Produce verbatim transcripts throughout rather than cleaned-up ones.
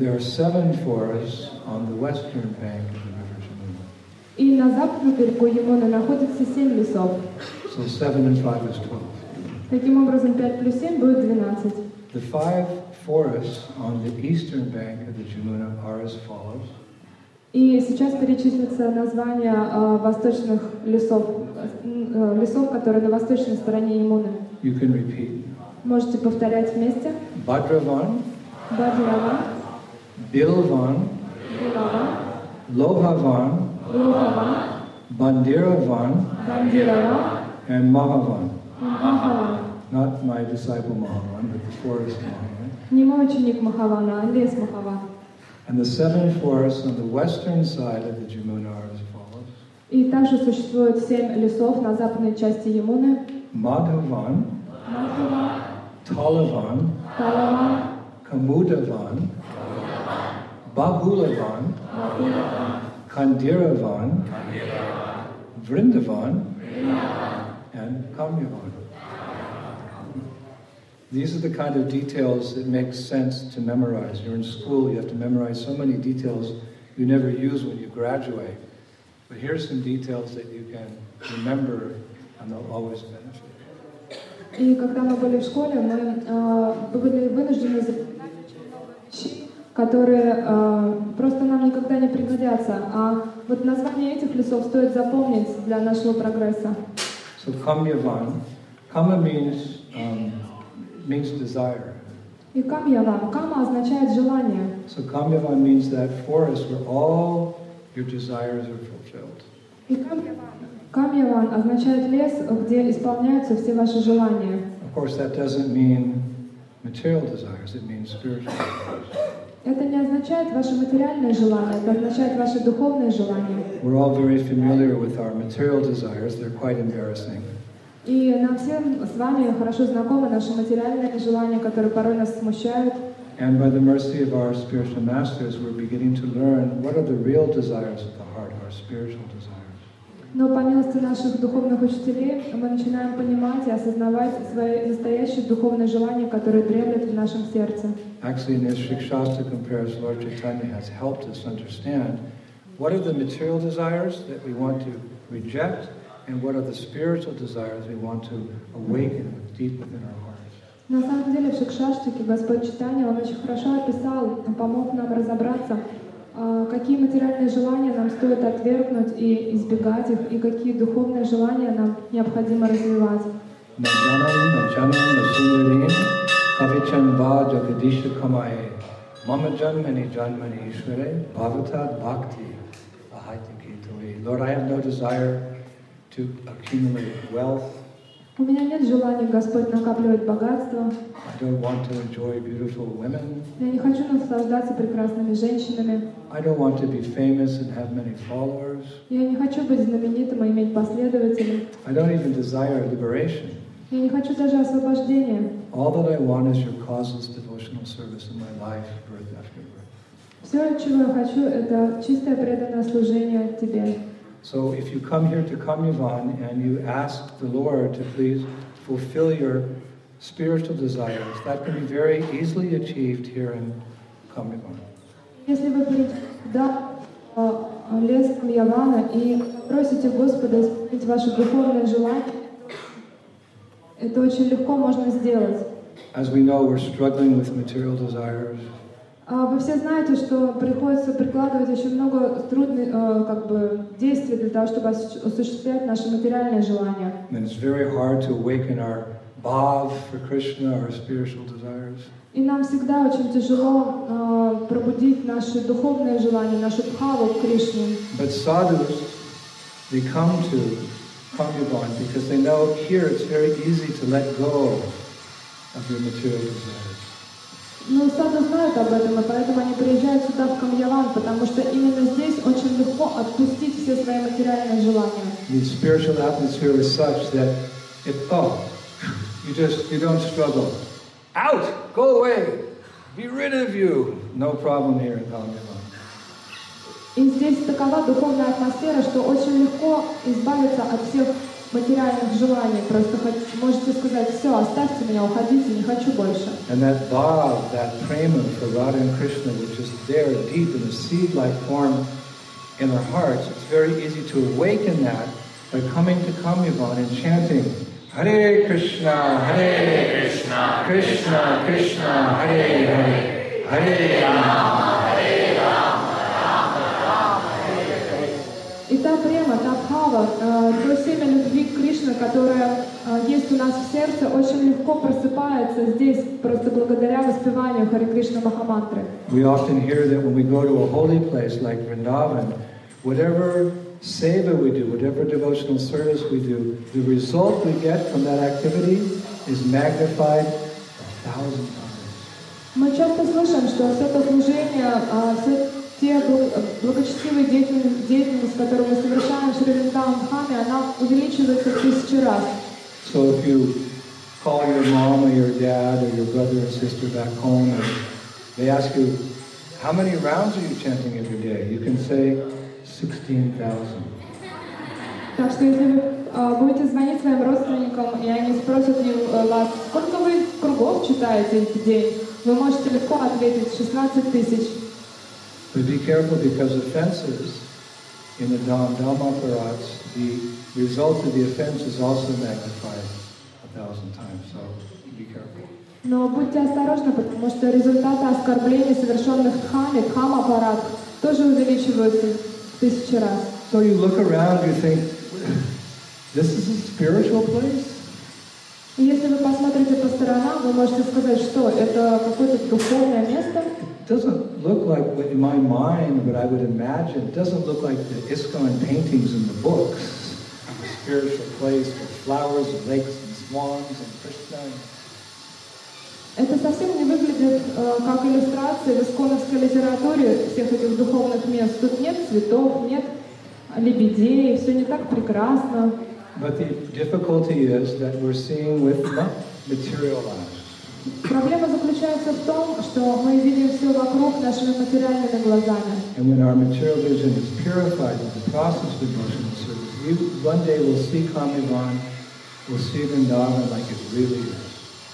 there are seven forests on the western bank of the river Jamuna. И на западном берегу Ямуны находится семь лесов. So seven and five is twelve. Таким образом, пять плюс семь будет двенадцать. The five forests on the eastern bank of the Jamuna are as follows. И сейчас перечислятся названия э, восточных лесов, э, лесов, которые на восточной стороне Ямуны. You can repeat. Можете повторять вместе. Badravan, Бадраван, Bilvan, Билаван, Lohavan, Лухаван, Bandiravan, Бандираван and Mahavan. и Махаван. Not my disciple Mahavan, but the forest Mahavan. Не мой ученик Махавана, а лес Махаван. And the seven forests on the western side of the Jamuna are as follows. И также существует семь лесов на западной части Ямуны. Madhavan, Махаван, Talavan, Талаван, Kamudavan, Bahulavan, Бахуlavан, Kandiravan, Vrindavan, and Kamyavan. These are the kind of details that make sense to memorize. You're in school, you have to memorize so many details you never use when you graduate. But here's some details that you can remember and they'll always benefit. И когда мы были в школе, мы э, были вынуждены запоминать очень много вещей, которые э, просто нам никогда не пригодятся. А вот название этих лесов стоит запомнить для нашего прогресса. So Kamyavan, Kama means um, means desire. И Камьяван. Кама означает желание. So Kamyavan means that forest where all your desires are fulfilled. И Камьяван. Камьяван означает лес, где исполняются все ваши желания. Of course, that doesn't mean material desires, it means spiritual desires. Это не означает ваши материальные желания, это означает ваши духовные желания. We're all very familiar with our material desires, they're quite embarrassing. И нам всем с вами хорошо знакомы наши материальные желания, которые порой нас смущают. And by the mercy of our spiritual masters, we're beginning to learn what are the real desires of the heart, our spiritual desires. Но по милости наших духовных учителей мы начинаем понимать и осознавать свои настоящие духовные желания, которые дремлют в нашем сердце. Actually, in this Shikshastra compares, Lord Chaitanya has helped us understand what are the material desires that we want to reject and what are the spiritual desires we want to awaken deep within our hearts. На самом деле в Шикшаштике Господь Чайтанья, Он очень хорошо описал, помог нам разобраться, какие материальные желания нам стоит отвергнуть и избегать их, и какие духовные желания нам необходимо развивать. Lord, I have no desire to accumulate wealth. У меня нет желания, Господь, накапливать богатство. I don't want to enjoy beautiful women. Я не хочу наслаждаться прекрасными женщинами. I don't want to be famous and have many followers. Я не хочу быть знаменитым и иметь последователей. I don't even desire liberation. Я не хочу даже освобождения. All that I want is your causeless devotional service in my life, birth after birth. Все, чего я хочу, это чистое преданное служение Тебе. So if you come here to Kamyavan and you ask the Lord to please fulfill your spiritual desires, that can be very easily achieved here in Kamyavan. Если вы придете сюда, лес Камьявана, и просите Господа исполнить ваши духовные желания, это очень легко можно сделать. As we know, we're struggling with material desires. Вы все знаете, что приходится прикладывать еще много трудных как бы, действий для того, чтобы осуществлять наши материальные желания. And it's very hard to awaken our bhav for Krishna, our spiritual desires. И нам всегда очень тяжело э, пробудить наши духовные желания, нашу бхаву к Кришне. But sadhus, they come to Kamyavan because they know here it's very easy to let go of your material desires. Ну, саду знают об этом, и поэтому они приезжают сюда, в Камьяван, потому что именно здесь очень легко отпустить все свои материальные желания. The spiritual atmosphere is such that it, oh, you just, you don't struggle. Out! Go away! Be rid of you! No problem here in Kamyavan. И здесь такова духовная атмосфера, что очень легко избавиться от всех материальных желаний. Просто можете сказать: все, оставьте меня, уходите, не хочу больше. And that bhav, that prema for Radha and Krishna, which is there deep in a seed-like form in our hearts, it's very easy to awaken that by coming to Kamyavan and chanting Hare Krishna, Hare Krishna, Krishna Krishna, Hare Hare, Hare Rama, Hare Rama, Rama Rama, Hare Hare. И та према, та бхава, то семя любви к Кришне, которое есть у нас в сердце, очень легко просыпается здесь, просто благодаря воспеванию Харе Кришна Махамантры. We often hear that when we go to a holy place like Vrindavan, whatever seva we do, whatever devotional service we do, the result we get from that activity is magnified a thousand times. Мы часто слышим, что все это служение, все те благочестивые деятельности, которые мы совершаем в Шри-Вриндаван-Дхаме, она увеличивается в тысячи раз. So if you call your mom or your dad or your brother or sister back home and they ask you, how many rounds are you chanting every day? You can say sixteen thousand. Так что если вы э, будете звонить своим родственникам, и они спросят вас, сколько вы кругов читаете в день, вы можете легко ответить шестнадцать тысяч. But be careful, because offenses in the Dham Dhammaparats, the result of the offense is also magnified a thousand times. So be careful. Но будьте осторожны, потому что результаты оскорблений, совершенных в Дхаме, Дхамапарат, тоже увеличиваются в тысячи раз. So you look around, you think, this is a spiritual place? И если вы посмотрите по сторонам, вы можете сказать, что это какое-то духовное место. It doesn't look like, in my mind, what I would imagine. It doesn't look like the ISKCON paintings in the books. A spiritual place with flowers and lakes and swans and Krishna. Это совсем не выглядит э, как иллюстрации в исконовской литературе всех этих духовных мест. Тут нет цветов, нет лебедей, все не так прекрасно. But the difficulty is that we're seeing with material eyes. Проблема заключается в том, что мы видим все вокруг нашими материальными глазами. And when our material vision is purified in the process of devotional service, we one day will see Kamyavan, we'll see Vrindavan like it really is.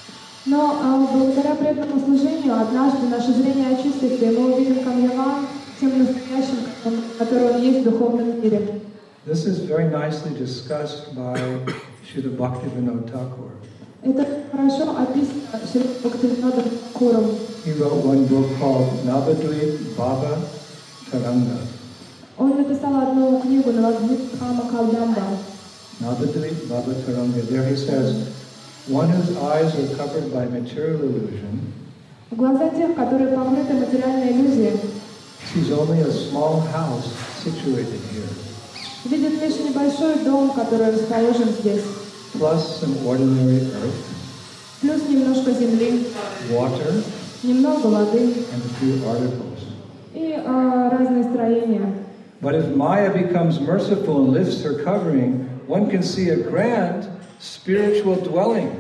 Но э, благодаря преданному служению однажды наше зрение очистится, и мы увидим Камьяван тем настоящим, который он есть в духовном мире. This is very nicely discussed by Srila Bhaktivinoda Thakur. Это хорошо описано Шри Бхактивинодом Тхакуром. He wrote one book called Navadvip Baba Taranga. Он написал одну книгу Навадвип Бхама Калдамба. Navadvip Baba Taranga. There he says, one whose eyes are covered by material illusion Глаза тех, которые покрыты материальной иллюзией, sees only a small house situated here, видит лишь небольшой дом, который расположен здесь, plus some ordinary earth, плюс немножко земли, water, немного воды and a few articles. и э, разные строения. But if Maya becomes merciful and lifts her covering, one can see a grand spiritual dwelling.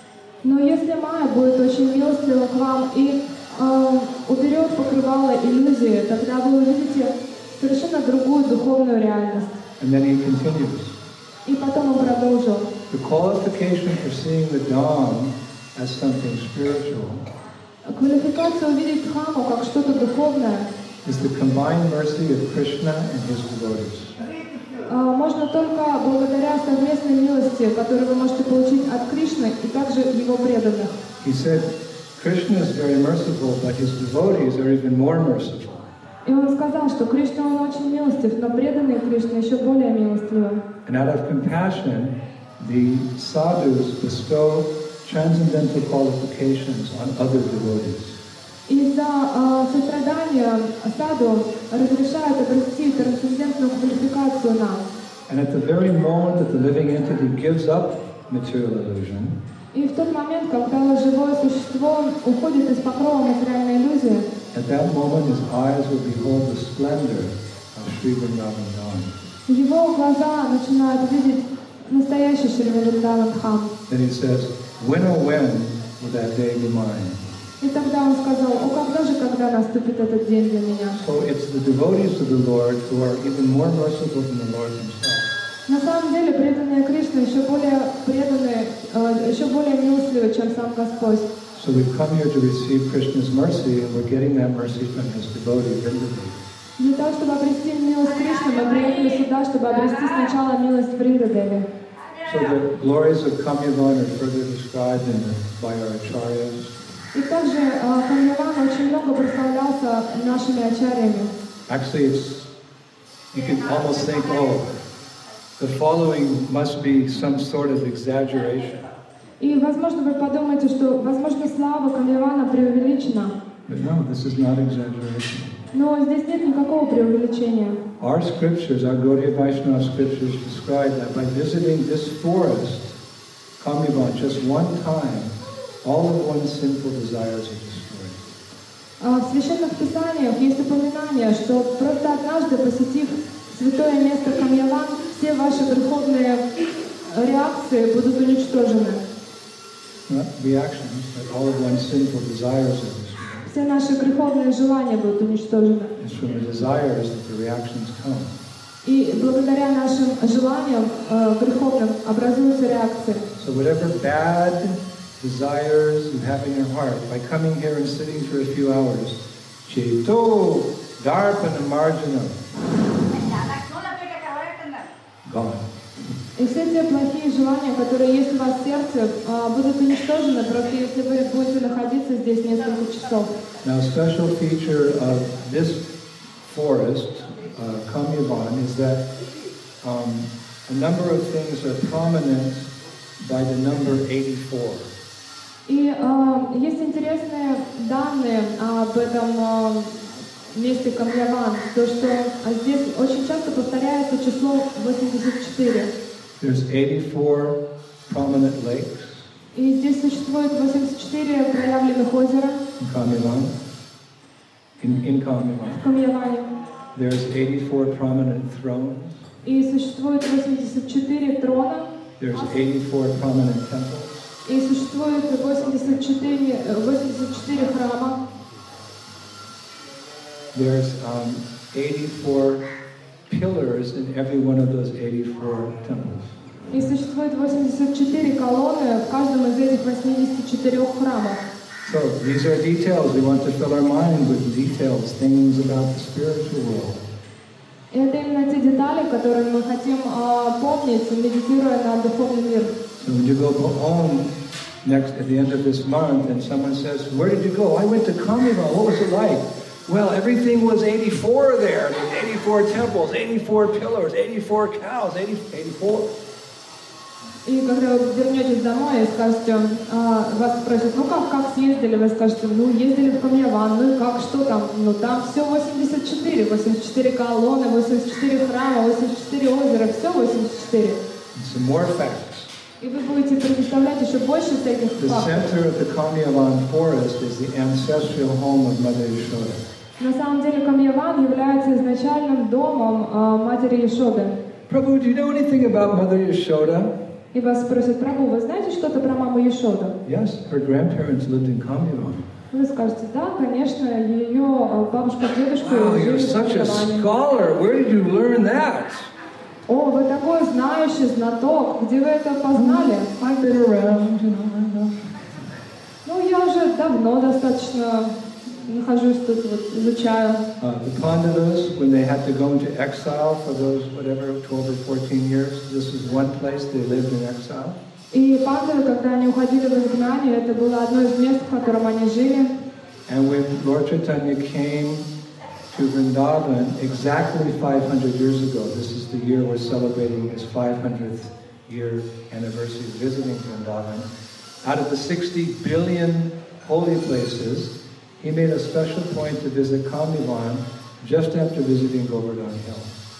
Но если Майя будет очень милостива к вам и э, уберет покрывало иллюзии, тогда вы увидите совершенно другую духовную реальность. And then he continues. И потом он продолжил. The qualification for seeing the Dham as something spiritual Квалификация увидеть Дхаму как что-то духовное is the combined mercy of Krishna and his devotees. э, можно только благодаря совместной милости, которую вы можете получить от Кришны и также его преданных. He said, Krishna is very merciful, but his devotees are even more merciful. И он сказал, что Кришна он очень милостив, но преданные Кришны еще более милостивы. And out of compassion, the sadhus bestow transcendental qualifications on other devotees. Из-за э, сострадания саду разрешает обрести трансцендентную квалификацию нам. And at the very moment that the living entity gives up material illusion, И в тот момент, когда живое существо уходит из покрова материальной иллюзии, at that moment his eyes will behold the splendor of Sri Vrindavan Dham. его глаза начинают видеть настоящий Шри Вриндаван Дхам. Then he says, when oh when will that day be mine? И тогда он сказал, о, когда же, когда наступит этот день для меня? So it's the devotees of the Lord who are even more merciful than the Lord himself. На самом деле преданные Кришны еще более преданные, еще более милостливы, чем сам Господь. So we've come here to receive Krishna's mercy, and we're getting that mercy from his devotee Vrindadevi. Для того, чтобы обрести милость Кришны, мы приехали сюда, чтобы обрести сначала милость Вриндадеви. So the glories of Kamyavan are further described in the, by our acharyas. И также Камьяван очень много прославлялся нашими ачарьями. Actually, it's, you can almost think, oh, the following must be some sort of exaggeration. И, возможно, вы подумаете, что, возможно, слава Камьявана преувеличена. But no, this is not exaggeration. Но здесь нет никакого преувеличения. Our scriptures, our Gaudiya Vaishnava scriptures describe that by visiting this forest, Kamyavan, just one time, all of one's sinful desires are destroyed. В священных писаниях есть упоминание, что просто однажды, посетив святое место Камьяван, все ваши греховные реакции будут уничтожены. Not reactions, but all of one's sinful desires are destroyed. Все наши греховные желания будут уничтожены. It's from the desires that the reactions come. И благодаря нашим желаниям э, греховным образуются реакции. So whatever bad desires you have in your heart, by coming here and sitting for a few hours, Cheto Darpana Marjanam, gone. И все те плохие желания, которые есть у вас в сердце, будут уничтожены, просто если вы будете находиться здесь несколько часов. Now, a special feature of this forest, uh, Kamyavan, is that um, a number of things are prominent by the number eighty-four. И э, есть интересные данные об этом э, месте Камьяван, то что здесь очень часто повторяется число восемьдесят четыре. There's eighty-four prominent lakes. И здесь существует восемьдесят четыре проявленных озера. In Kamyavan. In, in Kamyavan. В Камьяване. There's eighty-four prominent thrones. И существует восемьдесят четыре трона. There's eighty-four prominent temples. И существует восемьдесят четыре, восемьдесят четыре храма. There's um, eighty-four pillars in every one of those eighty-four temples. И существует восемьдесят четыре колонны в каждом из этих восьмидесяти четырёх храмов. So these are details. We want to fill our mind with details, things about the spiritual world. И это именно те детали, которые мы хотим uh, помнить, медитируя на духовный мир. So when you go home next at the end of this month, and someone says, "Where did you go?" "I went to Kamyavan. What was it like?" "Well, everything was eighty-four there. There's eighty-four temples, eighty-four pillars, eighty-four cows, eighty, eighty-four." И когда вы вернетесь домой и скажете, а, вас спросят, ну как, как съездили, вы скажете, ну ездили в Камьяван, ну и как, что там, ну там все восемьдесят четыре, восемьдесят четыре колонны, восемьдесят четыре храма, восемьдесят четыре озера, все восемьдесят четыре. Some more facts. И вы будете предоставлять еще больше всяких The фактов. center of the Kamyavan forest is the ancestral home of Mother Yashoda. На самом деле Камьяван является изначальным домом а, матери Яшоды. Prabhu, do you know anything about Mother Yashoda? И вас спросят, Прабху, вы знаете что-то про маму Яшоду? Yes, her grandparents lived in Kamyavan. Вы скажете, да, конечно, ее бабушка с дедушкой Wow, жили you're в such a Камьяване. scholar. Where did you learn that? О, вы такой знающий, знаток. Где вы это познали? I've been around, you know, I know. Ну, я уже давно достаточно нахожусь тут, вот, изучаю. Uh, the Pandavas, when they had to go into exile for those, whatever, twelve or fourteen years, this was one place they lived in exile. И пандавы, когда они уходили в изгнание, это было одно из мест, в котором они жили. And when Lord Chaitanya came to Vrindavan exactly five hundred years ago, this is the year we're celebrating his five hundredth year anniversary of visiting Vrindavan, out of the sixty billion holy places, he made a special point to visit Kamyavan just after visiting Govardhan Hill.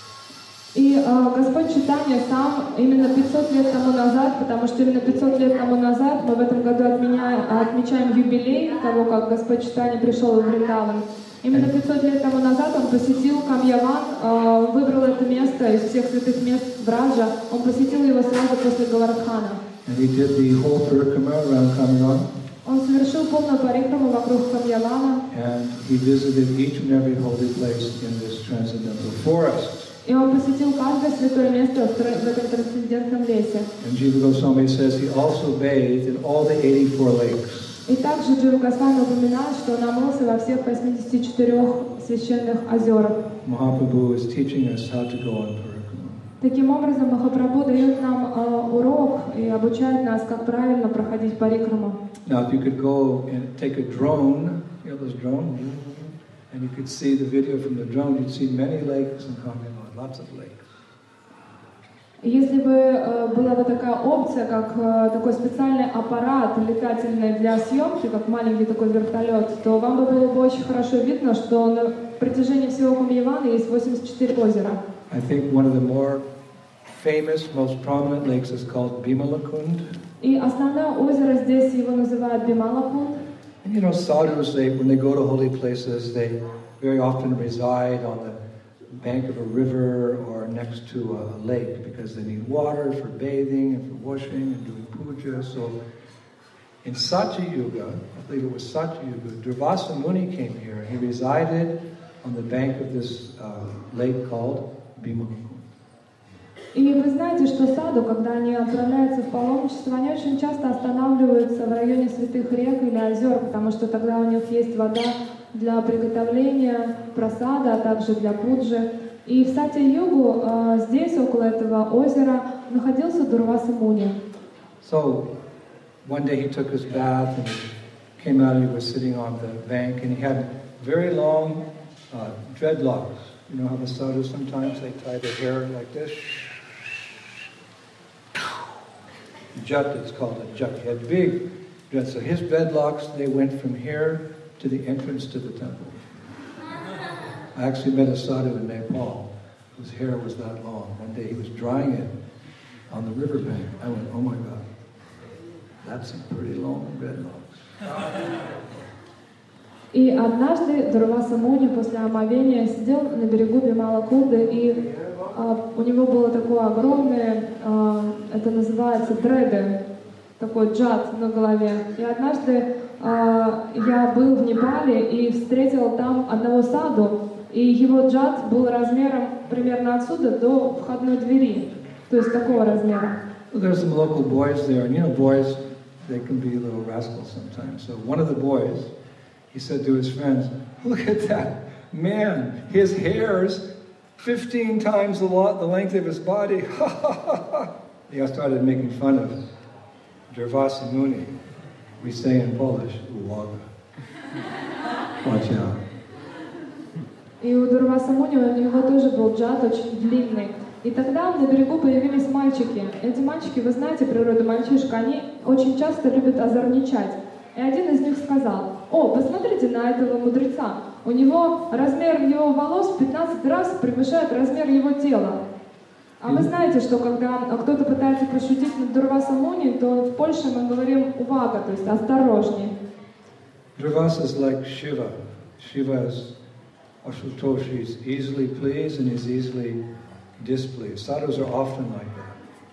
И э, Господь Чайтанья сам именно пятьсот лет тому назад, потому что именно пятьсот лет тому назад мы в этом году отменяем, отмечаем юбилей того, как Господь Чайтанья пришел в Вриндаван. Именно пятьсот лет тому назад он посетил Камьяван, э, выбрал это место из всех святых мест Браджа, он посетил его сразу после Говардхана. And he did the whole parikrama around Kamyavan. Он совершил полную парикраму вокруг Камьявана. And he visited each and every holy place in this transcendental forest. И он посетил каждое святое место в этом трансцендентном лесе. And Jiva Goswami says he also bathed in all the eighty-four lakes. И также Джива Госвами упоминает, что он омылся во всех восьмидесяти четырёх священных озерах. Mahaprabhu is teaching us how to go on parikrama. Таким образом, Махапрабху дает нам э, урок и обучает нас, как правильно проходить парикраму. Now, if you could go and take a drone, you know those drones, and you could see the video from the drone, you'd see many lakes in Kamala, lots of lakes. Если бы э, была бы такая опция, как э, такой специальный аппарат летательный для съемки, как маленький такой вертолет, то вам бы было бы очень хорошо видно, что на протяжении всего Камьявана есть восемьдесят четыре озера. I think one of the more famous, most prominent lakes is called Bimalakund. И основное озеро здесь его называют Бималакунд. And you know, sadhus, they, when they go to holy places, they very often reside on the bank of a river or next to a lake because they need water for bathing and for washing and doing puja. So in Satya Yuga, I believe it was Satya Yuga, Durvasa Muni came here. He resided on the bank of this uh, lake called Bimalakund. И вы знаете, что саду, когда они отправляются в паломничество, они очень часто останавливаются в районе святых рек или озер, потому что тогда у них есть вода для приготовления прасада, а также для пуджи. И в Сатья-югу э, здесь, около этого озера, находился Дурваса Муни. So one day he took his bath and he came out and he was sitting on the bank and he had very long uh, dreadlocks. You know how the sadhus sometimes they tie their hair like this? Jut, it's called a jut. He had big dreads. So his dreadlocks, they went from here to the entrance to the temple. I actually met a sadhu in Nepal whose hair was that long. One day he was drying it on the riverbank. I went, oh my God, that's some pretty long dreadlocks. И однажды Дурваса Муни после омовения сидел на берегу Бималакунды, и э, у него было такое огромное, э, это называется дреды, такой джат на голове. И однажды э, я был в Непале и встретил там одного саду, и его джат был размером примерно отсюда до входной двери, то есть такого размера. Well, there's some local boys there, and you know, boys, they can be little rascals sometimes. So one of the boys, he said to his friends, look at that man, his hair's fifteen times the, lo- the length of his body. Ha ha ha ha. He started making fun of Durvasa Muni. We say in Polish, uwaga. Watch out. И у Дурваса Муни у него тоже был джат очень длинный. И тогда на берегу появились мальчики. Эти мальчики, вы знаете природу мальчишек, они очень часто любят озорничать. И один из них сказал: «О, посмотрите на этого мудреца. У него размер его волос в пятнадцать раз превышает размер его тела». А вы знаете, что когда кто-то пытается пошутить над Дурваса Муни, то в Польше мы говорим «увага», то есть «осторожней». Durvasa is like Shiva. Shiva is Ashutoshi. He's easily pleased and he's easily displeased. Sadhus are often like that.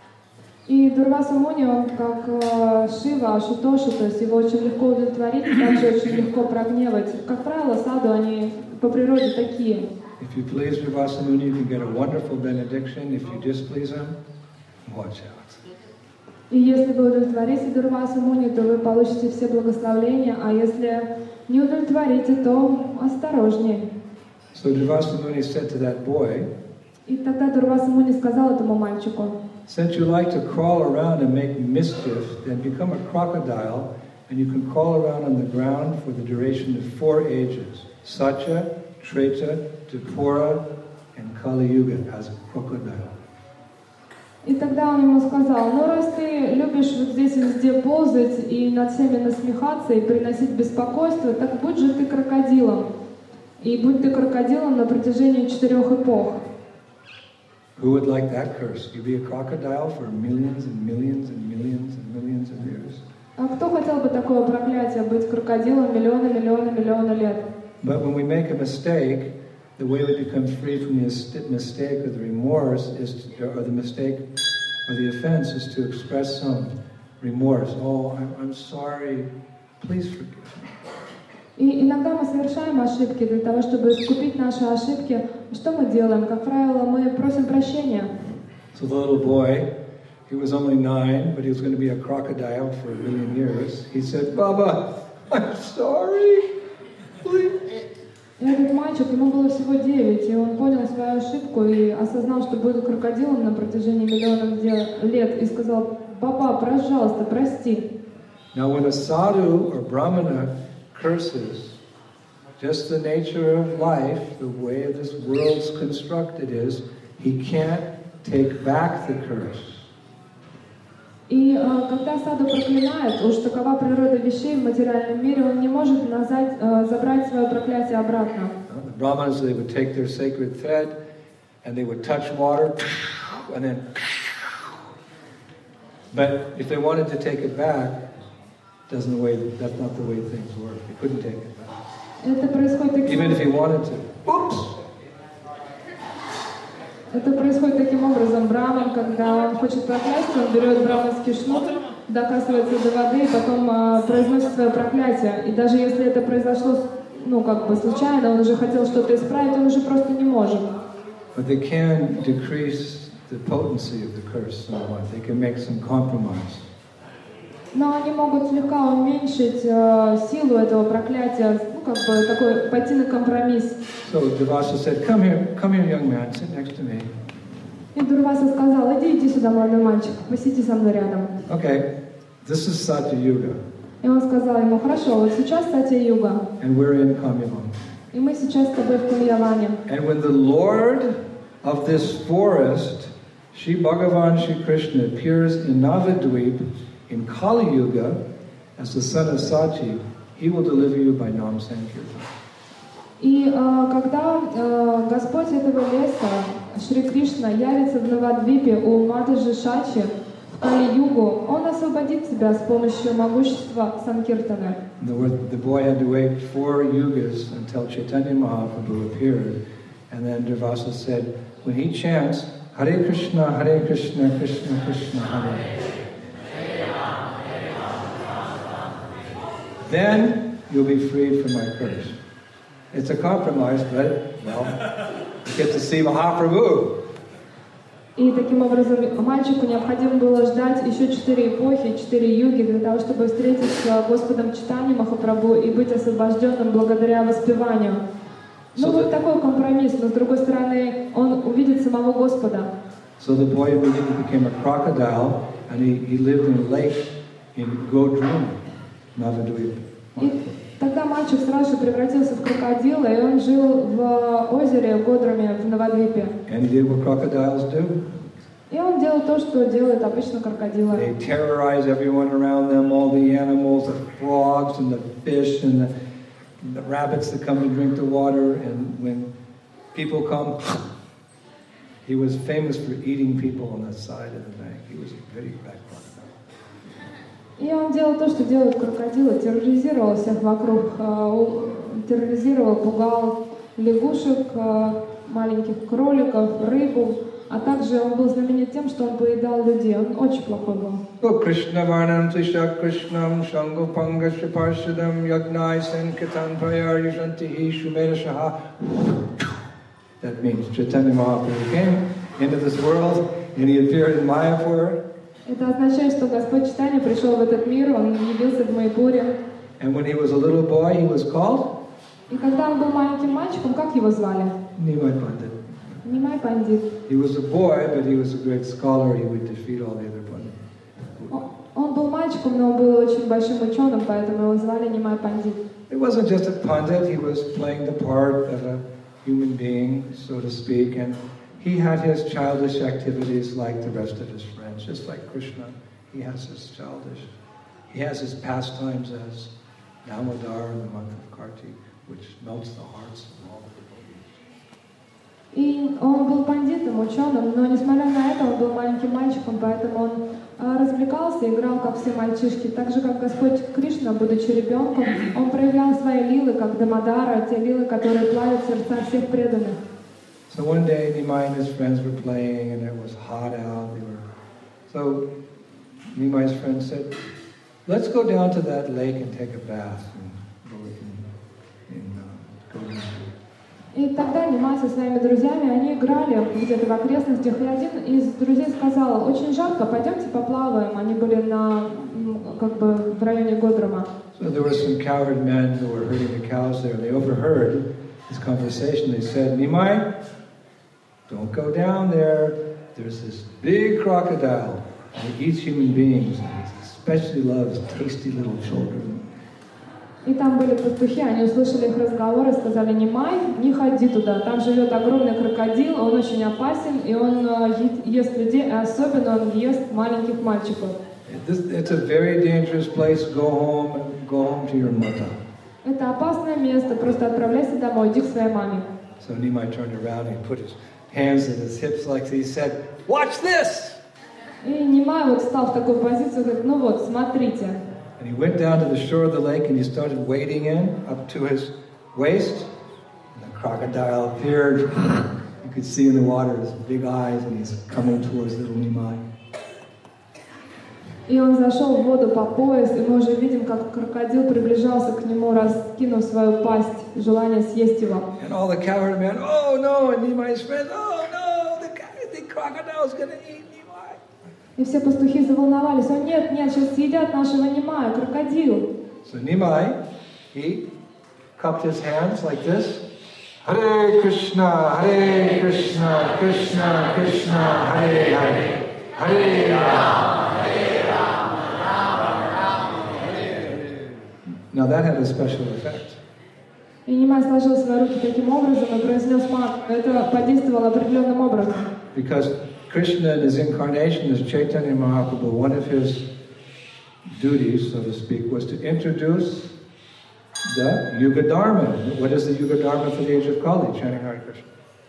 И Дурваса Муни, он как э, Шива, Ашутоши, то есть его очень легко удовлетворить, и также очень легко прогневать. Как правило, саду, они по природе такие. If you please Durvasa Muni, you can get a wonderful benediction. If you displease him, watch out. И если вы удовлетворите Дурвасу Муни, то вы получите все благословления, а если не удовлетворите, то осторожнее. So Durvasa Muni said to that boy, И тогда Дурваса Муни сказал этому мальчику: since you like to crawl around and make mischief, then become a crocodile, and you can crawl around on the ground for the duration of four ages: Satya, Treta, Dvapara, and Kali Yuga as a crocodile. И тогда он ему сказал: ну раз ты любишь вот здесь везде ползать и над всеми насмехаться и приносить беспокойство, так будь же ты крокодилом. И будь ты крокодилом на протяжении четырех эпох. Who would like that curse? You be a crocodile for millions and millions and millions and millions of years. А кто хотел бы такое проклятие, быть крокодилом миллионы, миллионы, миллионы лет? But when we make a mistake, the way we become free from the mistake or the remorse is, to, or the mistake or the offense is to express some remorse. Oh, I'm, I'm sorry. Please forgive me. И иногда мы совершаем ошибки для того, чтобы искупить наши ошибки. Что мы делаем? Как правило, мы просим прощения. So the little boy, he was only nine, but he was going to be a crocodile for a million years. He said, "Baba, I'm sorry. Please." И этот мальчик, ему было всего девять, и он понял свою ошибку и осознал, что будет крокодилом на протяжении миллионов лет, и сказал: "Папа, пожалуйста, прости." Now, when a sadhu or brahmana curses, just the nature of life, the way this world's constructed is, he can't take back the curse. И э, когда саду проклинает, уж такова природа вещей в материальном мире, он не может назад, э, забрать свое проклятие обратно. The Brahmanas, they would take their sacred thread and they would touch water and then. But if they wanted to take it back, doesn't the way that's not the way things work. They couldn't take it back. Это происходит таким Even if he wanted to. Oops. Это происходит таким образом. Браман, когда он хочет проклясть, он берет браманский шнур, докасывается до воды и потом э, произносит свое проклятие. И даже если это произошло, ну, как бы случайно, он уже хотел что-то исправить, он уже просто не может. But they can decrease the potency of the curse somewhat. They can make some compromise. Но они могут слегка уменьшить э, силу этого проклятия, ну, как бы такой, пойти на компромисс. So Durvasa said, "Come here, come here, young man, sit next to me." И Дурваса сказал: "Иди, иди сюда, молодой мальчик, посиди со мной рядом." Okay, this is Satya Yuga, И он сказал ему: "Хорошо, вот сейчас Сатья-юга, and we're in Kamyavam. и мы сейчас с тобой в Куньяване." And when the Lord of this forest, Shri Bhagavan Shri Krishna, appears in Navadvip in Kali Yuga as the son of Sachi, he will deliver you by Nam Sankirtan. И э, когда э, Господь этого леса, Шри Кришна, явится в Навадвипе у Матаджи Шачи в Кали-югу, он освободит тебя с помощью могущества Санкиртана. The, the boy had to wait four yugas until Chaitanya Mahaprabhu appeared, and then Durvasa said, when he chants, Hare Krishna, Hare Krishna, Krishna Krishna, Hare, then you'll be freed from my curse. It's a compromise, but, well, you get to see Mahaprabhu. И таким образом мальчику необходимо было ждать еще четыре эпохи, четыре юги для того, чтобы встретиться с Господом Чайтаньей Махапрабху и быть освобожденным благодаря воспеванию. Ну вот такой компромисс, но с другой стороны он увидит самого Господа. So the boy immediately became a crocodile, and he, he lived in a lake in Godrum, Navadvip. И тогда мальчик сразу же превратился в крокодила, и он жил в озере в Годраме, в Навадвипе. And he did what crocodiles do. И он делал то, что делают обычно крокодилы. They terrorize everyone around them, all the animals, the frogs and the fish and the, the rabbits that come to drink the water. And when people come, he was famous for eating people on the side of the bank. He was a very bad crocodile. И он делал то, что делают крокодилы, терроризировал всех вокруг, терроризировал, пугал лягушек, маленьких кроликов, рыбу, а также он был знаменит тем, что он поедал людей. Он очень плохой был. So Krishna Varnam Trisha Krishnam Shangopanga Shiparshadam Yagnai Sankirtan Prayar Yushantihi Shumera Shaha. That means Chaitanya Mahaprabhu came into this world and he appeared in Mayapur. Это означает, что Господь Чайтанья пришел в этот мир, он явился в Майяпуре. And when he was a little boy, he was called И когда он был маленьким мальчиком, как его звали? Nimai Pandit. Нимай Пандит. He was a boy, but he was a great scholar. He would defeat all the other Pandits. Он был мальчиком, но он был очень большим ученым, поэтому его звали Нимай Пандит. It wasn't just a Pandit, he was playing the part of a human being, so to speak, and he had his childish activities like the rest of his friends, just like Krishna. He has his childish, he has his pastimes as Damodar in the month of Kartik, which melts the hearts of all the devotees. И он был бандитом, ученым, но несмотря на это, он был маленьким мальчиком, поэтому он э, развлекался, играл, как все мальчишки. Так же, как Господь Кришна, будучи ребенком, он проявлял свои лилы, как Дамодара, те лилы, которые плавят сердца всех преданных. So one day, Nimai and his friends were playing, and it was hot out. They were... So Nimai's friend said, let's go down to that lake and take a bath, and we can И тогда Нимай со своими друзьями, они играли где-то в окрестностях, и один из друзей сказал: очень жарко, пойдемте поплаваем. Они были на, как бы, в районе Годрома. So there were some cowherd men who were herding the cows there, and they overheard this conversation. They said, Nimai, don't go down there. There's this big crocodile, and he eats human beings, and he especially loves tasty little children. И там были пастухи, они услышали их разговор и сказали: Нимай, не ходи туда, там живет огромный крокодил, он очень опасен, и он е- ест людей, а особенно он ест маленьких мальчиков. This, it's a very dangerous place. Go home, go home to your mother. Это опасное место, просто отправляйся домой, иди к своей маме. So Nimai turned around and he put his hands at his hips like he said, watch this! И Нимай вот встал в такую позицию, говорит: ну вот, смотрите. And he went down to the shore of the lake and he started wading in up to his waist. And the crocodile appeared. You could see in the water his big eyes, and he's coming towards little Nimai. И он зашел в воду по пояс, и мы уже видим, как крокодил приближался к нему, раскинув свою пасть, желание съесть его. And all the cowherd men, oh no, and Nimai's friends, oh no, the, the crocodile's going to eat Nimai. И все пастухи заволновались: о нет, нет, сейчас съедят нашего Нимая, крокодил. So Nimai, he cupped his hands like this. Hare Krishna, Hare Krishna, Krishna Krishna, Hare Hare, Hare Rama, Hare Rama, Rama Rama, Hare Hare. Now that had a special effect. И Нимай сложил свои руки таким образом и произнес мантру. Это подействовало определенным образом. Because Krishna in his incarnation as Chaitanya Mahaprabhu, one of his duties, so to speak, was to introduce the Yuga Dharma. What is the Yuga Dharma for the age of Kali? Chanting Hare Krishna.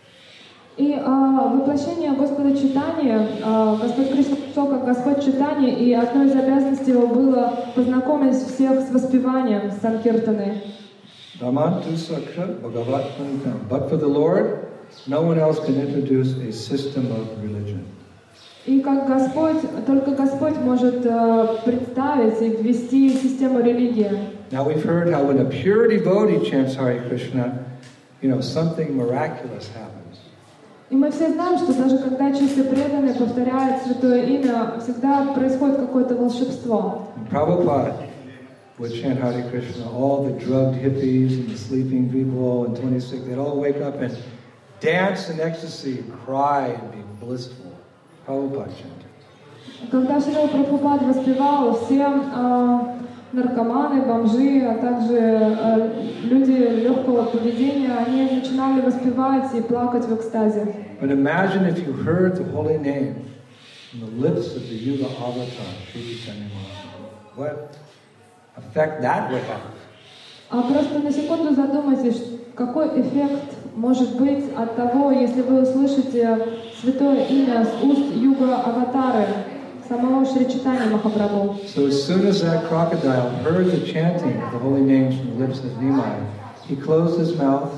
И а, воплощение Господа Чайтаньи, а, Господь Кришна пришел как Господь Чайтаньи, и одной из обязанностей его было познакомить всех с воспеванием Санкиртаны. Dhamantu Sakra Bhagavat Panitam. But for the Lord, no one else can introduce a system of religion. И как Господь, только Господь может э, представить и ввести систему религии. Now we've heard how when a pure devotee chants Hare Krishna, you know, something miraculous happens. И мы все знаем, что даже когда чистый преданный повторяет святое имя, всегда происходит какое-то волшебство. And Prabhupada would chant Hare Krishna, all the drugged hippies and the sleeping people and twenty-six, they'd all wake up and dance in ecstasy, cry and be blissful. Prabhupada chanted. Когда Шрила Прабхупад воспевал, все э, наркоманы, бомжи, а также э, люди легкого поведения, они начинали воспевать и плакать в экстазе. But imagine if you heard the holy name from the lips of the Yuga Avatar, Sri Chaitanya Mahaprabhu. What effect that would have. А просто на секунду задумайтесь, какой эффект может быть от того, если вы услышите святое имя с уст Юга Аватары, самого Шри Чайтаньи Махапрабху. So as soon as that crocodile heard the chanting of the holy names from the lips of Nimai, he closed his mouth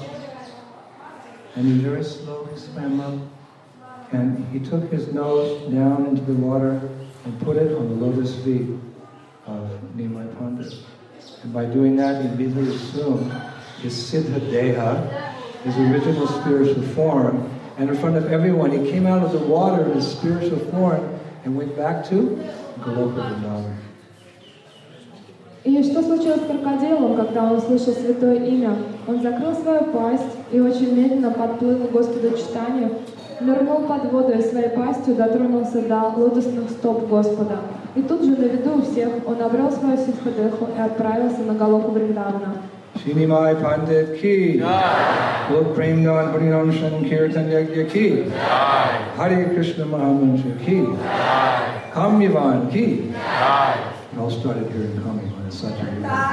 and he very slowly swam up and he took his nose down into the water and put it on the lotus feet of Nimai Pandit. And by doing that, he immediately assumed his Siddha Deha, his original spiritual form, and in front of everyone, he came out of the water in his spiritual form and went back to Goloka Vrindavan. И что случилось с крокодилом, когда он услышал святое имя? Он закрыл свою пасть и очень медленно подплыл к Господу Чайтаньи, нырнул под воду и своей пастью дотронулся до лотосных стоп Господа. И тут же на виду у всех он обрел свою сиддхадеху и отправился на Галоку Вриндавана. Srinimai Pandit ki, Lok Prem Gan Harinam Sankirtan Yagya ki, Hare Krishna Mahamantra ki, Kamyavan ki. We all started hearing Kamyavan as such.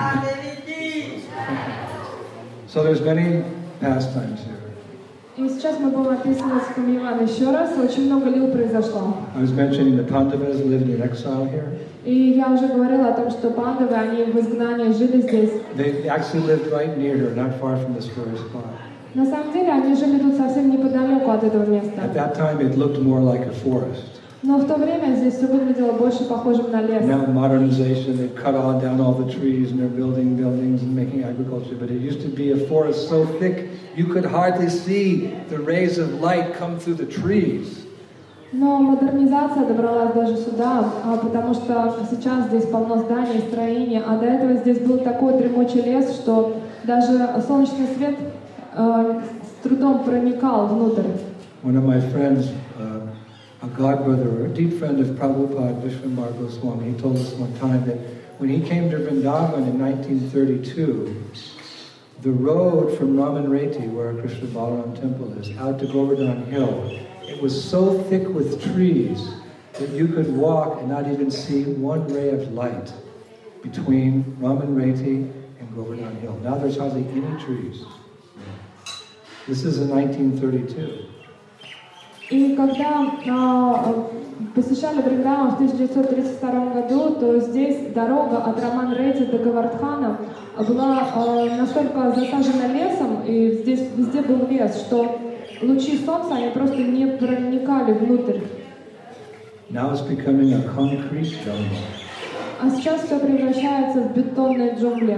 So there's many pastimes here. И сейчас мы будем описывать Камьяван еще раз. Очень много лил произошло. I was mentioning the Pandavas lived in exile here. И я уже говорила о том, что пандавы, они в изгнании жили здесь. They actually lived right near here, not far from this very spot. На самом деле, они жили тут совсем неподалеку от этого места. At that time, it looked more like a forest. Но в то время здесь все выглядело больше похожим на лес. Now modernization, they've cut all down all the trees and they're building buildings and making agriculture. But it used to be a forest so thick you could hardly see the rays of light come through the trees. Но модернизация добралась даже сюда, потому что сейчас здесь полно зданий, строений, а до этого здесь был такой дремучий лес, что даже солнечный свет э, с трудом проникал внутрь. One of my friends, uh, a godbrother or a deep friend of Prabhupada, Vishwambar Goswami, he told us one time that when he came to Vrindavan in nineteen thirty-two, the road from Raman Reti, where Krishna Balaram temple is, out to Govardhan Hill, it was so thick with trees that you could walk and not even see one ray of light between Raman Reti and Govardhan Hill. Now there's hardly any trees. This is in nineteen thirty-two. И когда а, посещали Вриндаван в тысяча девятьсот тридцать втором году, то здесь дорога от Раман-Рети до Говардхана была а, настолько засажена лесом, и здесь везде был лес, что лучи солнца, они просто не проникали внутрь. Now it's becoming a concrete jungle. А сейчас все превращается в бетонные джунгли.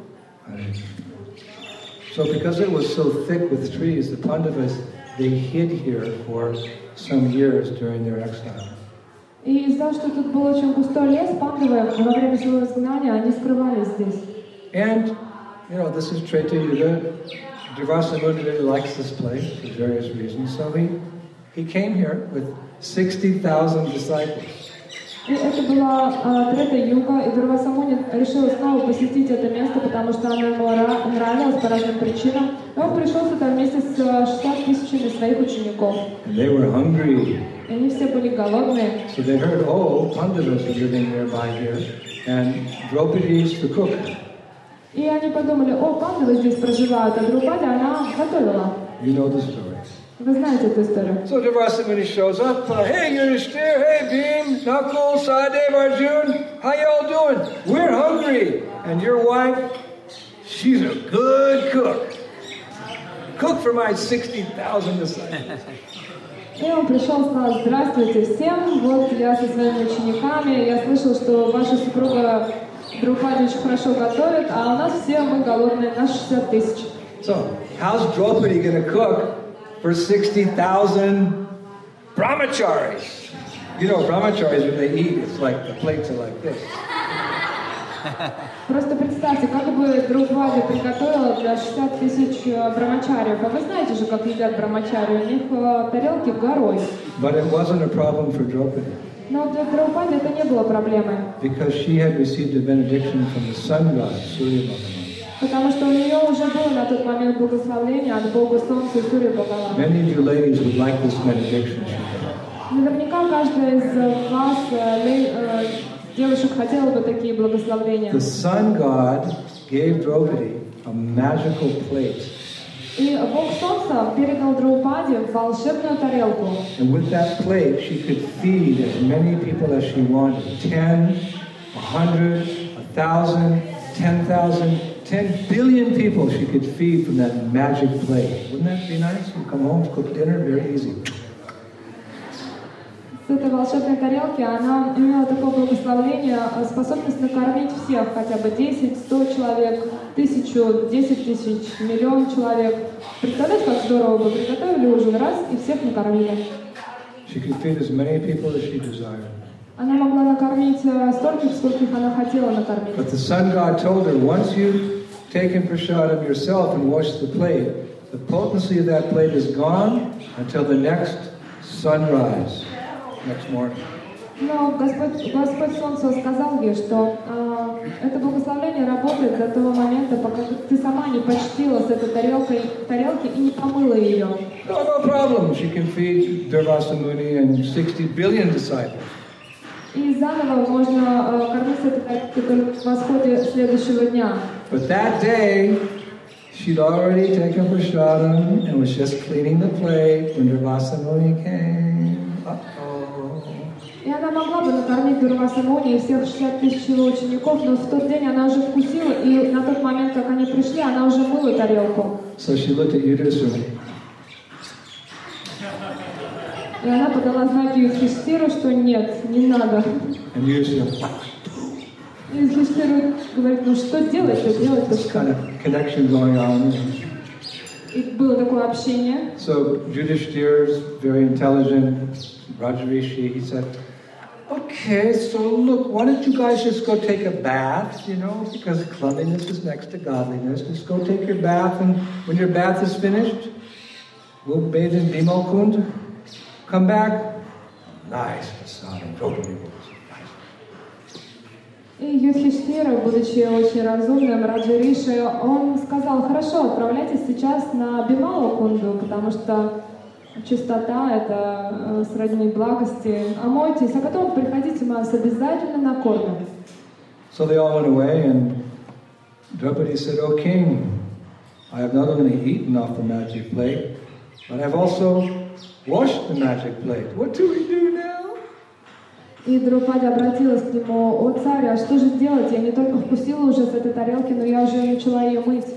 So because it was so thick with trees, the Pandavas, they hid here for some years during their exile. И из-за того, что тут был очень густой лес, пандавы во время своего изгнания, они скрывались здесь. And, you know, this is Treta Yuga. Durvasa Muni really likes this place for various reasons, so he, he came here with sixty thousand disciples. И это была Трета-юга, и Дурваса Муни решил снова посетить это место, потому что оно ему нравилось по разным причинам. И он пришел сюда вместе с шестьюдесятью тысячами своих учеников. And they were hungry. И они все были голодные. So they heard, oh, Pandavas are living nearby here, and Draupadi is the cook. И они подумали, о, пандавы здесь проживают, а Друпади она готовила. You know the story. Вы знаете эту историю. So Durvasa Muni shows up. Uh, hey, Yudhishthir. Hey, Bhim, Nakul, Sahadev, Arjun. How y'all doing? We're hungry. And your wife, she's a good cook. Cook for my sixty thousand disciples. И он пришел, сказал, здравствуйте всем, вот я со своими учениками, я слышал, что ваша супруга Друпади очень хорошо готовит, а у нас все мы голодные, нас шестьдесят тысяч. So, how's Draupadi going to cook for sixty thousand brahmacharis? You know, brahmacharis, when they eat, it's like the plates are like this. Просто представьте, как бы Друпади приготовила для шестидесяти тысяч брамачариев. А вы знаете же, как едят брамачари, у них тарелки горой. But it wasn't a problem for Draupadi. Но для Друпади это не было проблемой. Because she had received a benediction from the sun god, Surya Bhagavan. Потому что у нее уже было на тот момент благословение от Бога Солнца и Сурья Бхагавана. Many of you ladies would like this benediction. Наверняка каждая из вас, девушек, хотела бы такие благословения. The sun god gave Draupadi a magical plate. И Бог Солнца передал Друпади волшебную тарелку. And with that plate, she could feed as many people as she wanted. Ten, a hundred, a thousand, ten thousand, ten billion people she could feed from that magic plate. Wouldn't that be nice? You come home, cook dinner, very easy. С этой волшебной тарелки она имела такое благословение, способность накормить всех, хотя бы десять, сто человек, тысячу, десять тысяч, миллион человек. Представляете, как здорово бы приготовили ужин раз и всех накормили. She could feed as many people as she desired. Она могла накормить стольких, скольких она хотела накормить. But the sun god told her, once you've taken prasadam yourself and washed the plate, the potency of that plate is gone until the next sunrise. Next morning. Но Господь, Господь Солнце сказал ей, что э, это благословение работает до того момента, пока ты сама не почтила с этой тарелкой тарелки и не помыла ее. No, no problem. She can feed Durvasa Muni and sixty billion disciples. И заново можно э, кормить с этой тарелкой только к восходе следующего дня. But that day, she'd already taken prasadam and was just cleaning the plate when Durvasa Muni came. Uh-oh. И она могла бы накормить Дурваса Муни и всех шестьдесят тысяч его учеников, но в тот день она уже вкусила, и на тот момент, как они пришли, она уже мыла тарелку. So she looked at Yudhishthira. И она подала знаки Юдхиштхиру, что нет, не надо. And Yudhishthira, И Юдхиштхир говорит, ну что делать-то, делать-то this что? kind of connection going on. И было такое общение. So Yudhishthira is very intelligent. Rajarishi, he said, okay, so look, why don't you guys just go take a bath, you know, because cleanliness is next to godliness. Just go take your bath, and when your bath is finished, we'll bathe in Bimal Kund. Come back. Nice, prasadam, Draupadi was nice. И Юдхиштхира, будучи очень разумным, Раджариши, он сказал, хорошо, отправляйтесь сейчас на Бималу Кунду, потому что чистота — это сродни благости. Омойтесь, а потом приходите, мы вас обязательно накормим. So they all went away, and Draupadi said, "O king, I have not only eaten off the magic plate, but I've also washed the magic plate. What do we do now?" И Драупади обратилась к нему, о царь, а что же делать? Я не только вкусила уже с этой тарелки, но я уже начала ее мыть.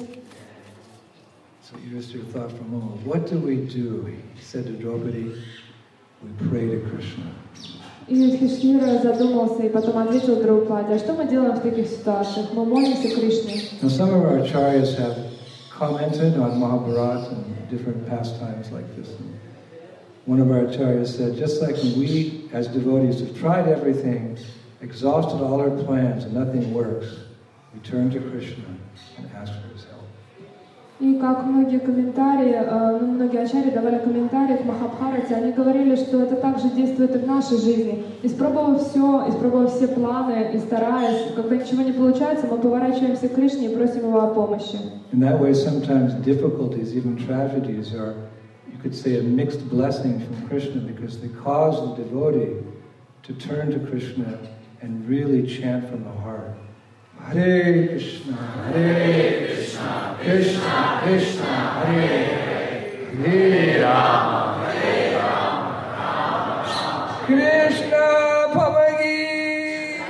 So Yudhishthira thought for a moment, what do we do? He said to Draupadi, we pray to Krishna. И Юдхиштхира задумался и потом ответил Драупади, а что мы делаем в таких ситуациях? Мы молимся Кришне. Now some of our acharyas have commented on Mahabharata and different pastimes like this. And one of our acharyas said, just like we as devotees have tried everything, exhausted all our plans and nothing works, we turn to Krishna and ask for his help. И как многие комментарии, ну, многие ачарьи давали комментарии к Махабхарате, они говорили, что это также действует и в нашей жизни. Испробовав все, испробовав все планы и стараясь, когда ничего не получается, мы поворачиваемся к Кришне и просим его о помощи. In that way, sometimes difficulties, even tragedies, are, you could say, a mixed blessing from Krishna because they cause the devotee to turn to Krishna and really chant from the heart. Hare Krishna, Hare Krishna, Krishna Krishna, Hare Hare, Rama, Hare Rama, Rama Rama, Krishna Pavagi.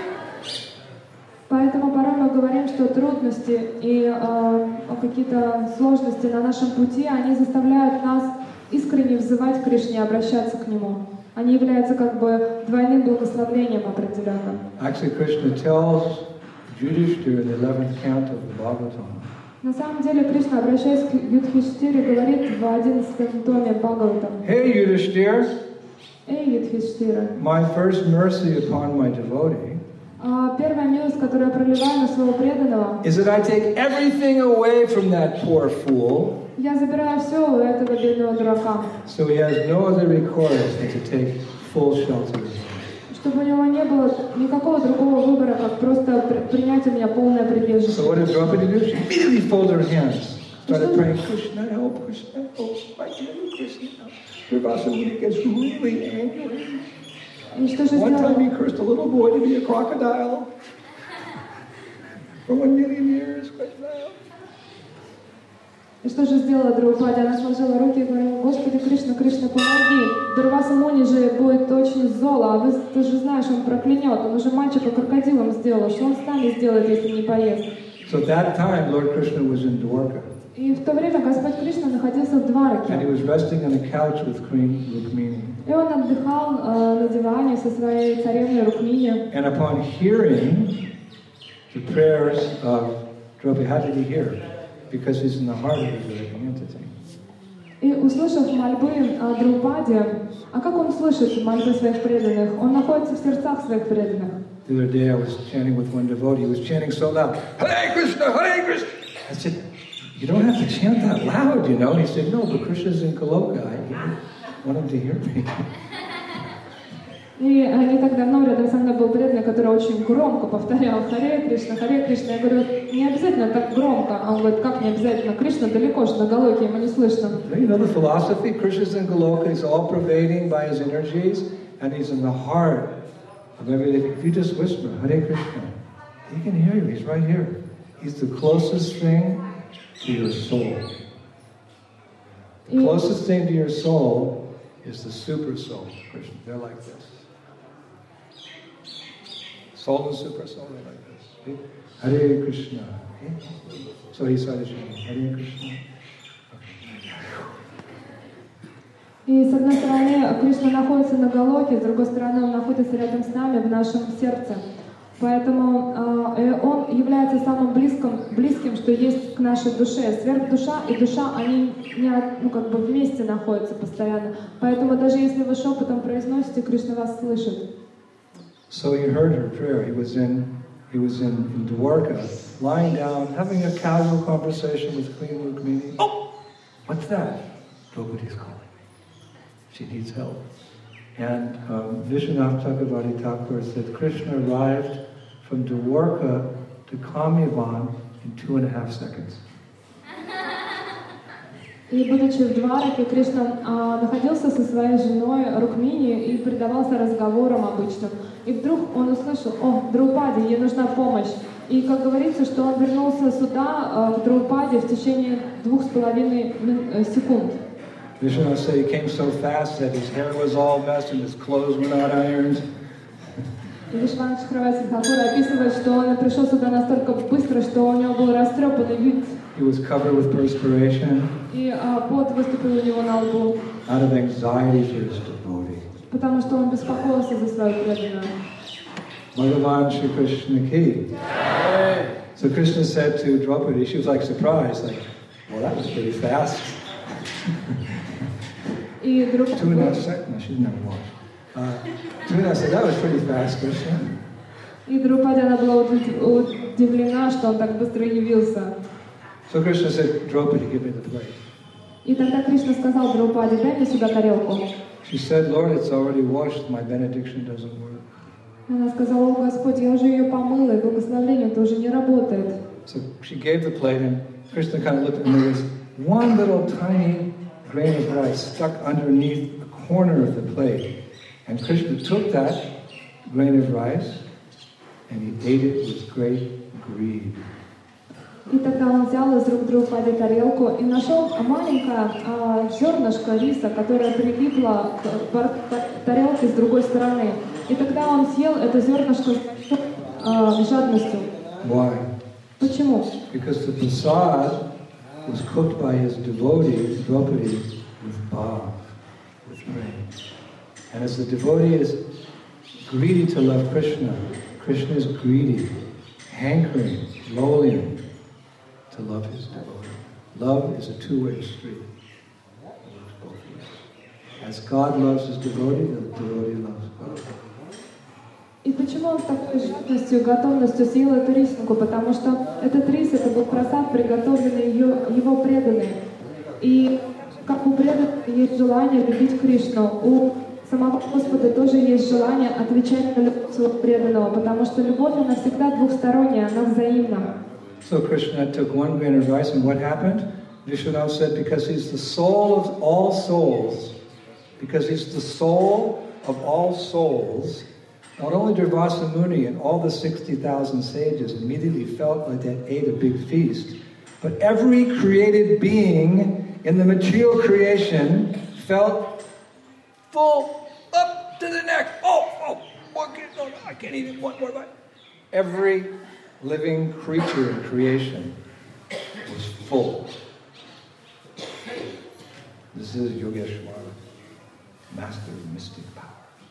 Поэтому порой мы говорим, что трудности и э, какие-то сложности на нашем пути, они заставляют нас искренне взывать к Кришне, обращаться к Нему. Они являются как бы двойным благословением определенным. Actually, Krishna tells Yudhishthira in the eleventh canto of the Bhagavatam. На самом деле Кришна, обращаясь к Юдхиштхире, говорит в одиннадцатом томе Бхагаватам: Hey Yudhishthira, Эй, Юдхиштхира, my first mercy upon my devotee а первая милость, которую я проливаю на своего преданного, is that I take everything away from that poor fool, я забираю все у этого бедного дурака, so he has no other recourse than to take full shelter. чтобы у него не было никакого другого выбора, как просто при- принять у меня полное прибежище. So what did Draupadi do? She immediately folded her hands, started praying, Krishna help, Krishna help, I can't do Krishna help. Durvasa Muni gets really angry. И что же One time сделал? he cursed a little boy to be a crocodile. For one million years, Krishna. И что же сделала Драупади? Она сложила руки и говорила: Господи Кришна, Кришна, помоги. Дурваса Муни же будет очень зол, а вы, ты же знаешь, он проклянет. Он уже мальчика крокодилом сделал. Что он с нами сделает, если не поест? So at that time, Lord Krishna was in Dwarka. И в то время Господь Кришна находился в And he Двараке. was resting on a couch with Queen Rukmini. И он отдыхал э, на диване со своей царевной Рукмини. And upon hearing the prayers of Draupadi, how did he hear? Because he's in the heart of the living entity. И услышав мольбы э, Драупади, а как он слышит мольбы своих преданных? Он находится в сердцах своих преданных. The other day I was chanting with one devotee. He was chanting so loud, Hare Krishna, Hare Krishna. I said, you don't have to chant that loud, you know. He said, no, but Krishna's in Kaloka. I want him to hear me. И не так давно рядом со мной был преданный, который очень громко повторял Харе Кришна, Харе Кришна. Я говорю, не обязательно так громко. А он говорит, как не обязательно? Кришна далеко же на Галоке, ему не слышно. You know the philosophy? Krishna's in Goloka. He's all pervading by his energies, and he's in the heart of everything. If you just whisper, Hare Krishna, he can hear you. He's right here. He's the closest thing to your soul. The closest thing to your soul is the super soul of Krishna. They're like this. Soul and super soul are like this. Hare Krishna. So he started chanting Hare Krishna. И с одной стороны, Кришна находится на Галоке, с другой стороны, Он находится рядом с нами, в нашем сердце. Поэтому э, Он является самым близким, близким, что есть к нашей душе. Сверхдуша и душа, они не, ну, как бы вместе находятся постоянно. Поэтому даже если вы шепотом произносите, Кришна вас слышит. So you heard her prayer. He was in, he was in, in Dwarka, lying down, having a casual conversation with Queen Rukmini. Oh, what's that? Nobody's calling me. She needs help. And um, Vishwanath Chakravarti Thakur said Krishna arrived from Dwarka to Kamyavan in two and a half seconds. И будучи в Двараке, Кришна а, находился со своей женой Рукмини и предавался разговорам обычным. И вдруг он услышал: «О, Драупади, ей нужна помощь». И как говорится, что он вернулся сюда, а, в Драупаде, в течение двух с половиной секунд. Vishwanath said he came so fast that his hair was all messed and his clothes were not ironed. И Вишванат Чакраварти Тхакур описывает, что он пришел сюда настолько быстро, что у него был растрепанный вид. He was covered with perspiration. И а, пот выступил у него на лбу. Out of anxiety for his devotee. Потому что он беспокоился за свою преданную. Bhagavan Shri Krishna ki. So Krishna said to Draupadi, she was like surprised, like, well, that was pretty fast. И друг... Two and a half seconds. No, she didn't have a watch. Uh, two and a half seconds. That was pretty fast, Krishna. И Драупади, она была удивлена, что он так быстро явился. So Krishna said, Draupadi, give me the plate. И тогда Кришна сказал Драупади: дай мне сюда тарелку. She said, Lord, it's already washed. My benediction doesn't work. Она сказала: о Господь, я уже ее помыла, и благословение-то уже не работает. So she gave the plate, and Krishna kind of looked, and there was one little tiny grain of rice stuck underneath a corner of the plate. And Krishna took that grain of rice, and he ate it with great greed. И тогда он взял из рук Драупади тарелку и нашел маленькое а, зернышко риса, которое прилипло к тарелке с другой стороны. И тогда он съел это зернышко с а, жадностью. Why? Почему? Because the prasad was cooked by his devotee, Draupadi, with bhav, with prema. And as the devotee is greedy to love Krishna, Krishna is greedy, hankering, lowly to love his devotee. Love is a two-way street. It works both ways. As God loves his devotee, the devotee loves God. И почему он с такой жадностью, готовностью съел эту рисинку? Потому что этот рис, это был просад, приготовленный ее, его преданным. И как у преданных есть желание любить Кришну, у самого Господа тоже есть желание отвечать на любовь своего преданного, потому что любовь, она всегда двухсторонняя, она взаимна. So Krishna took one grain of rice, and what happened? Vishwanath said, because he's the soul of all souls, because he's the soul of all souls, not only Durvasa Muni and all the sixty thousand sages immediately felt like they ate a big feast, but every created being in the material creation felt full up to the neck. Oh, oh, one, no, I can't eat it, one more bite. Every living creature in creation was full. This is Yogeshwara, master of mystic power.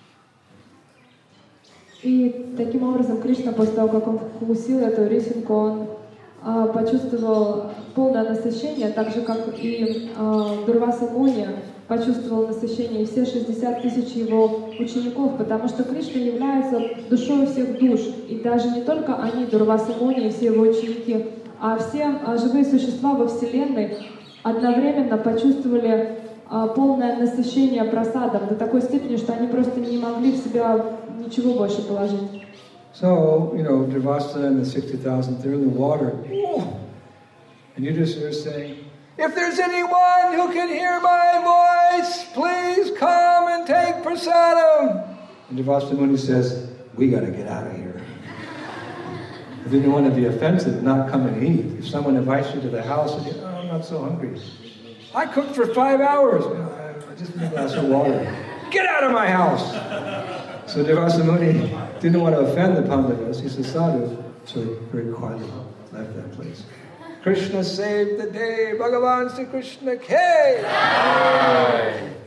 И таким образом Кришна, после того, как он вкусил эту рисинку, он а, почувствовал полное насыщение, так же, как и а, Дурваса Муни почувствовал насыщение, и все шестьдесят тысяч его учеников, потому что Кришна является душой всех душ, и даже не только они, Дурваса Муни и все его ученики, а все а, живые существа во Вселенной одновременно почувствовали а, полное насыщение просадом до такой степени, что они просто не могли в себя ничего больше положить. So, you know, Durvasa and the sixty thousand, they're in the water. And you just are saying, if there's anyone who can hear my voice, please come and take prasadam. And Durvasa Muni says, we got to get out of here. I didn't want to be offensive, not come and eat. If someone invites you to the house and you, oh, I'm not so hungry. I cooked for five hours. You know, I just need a glass of water. Get out of my house. So Durvasa Muni didn't want to offend the Pandavas. He said, sadhu. So he very quietly left that place. Krishna saved the day. Bhagavan Sri Krishna K.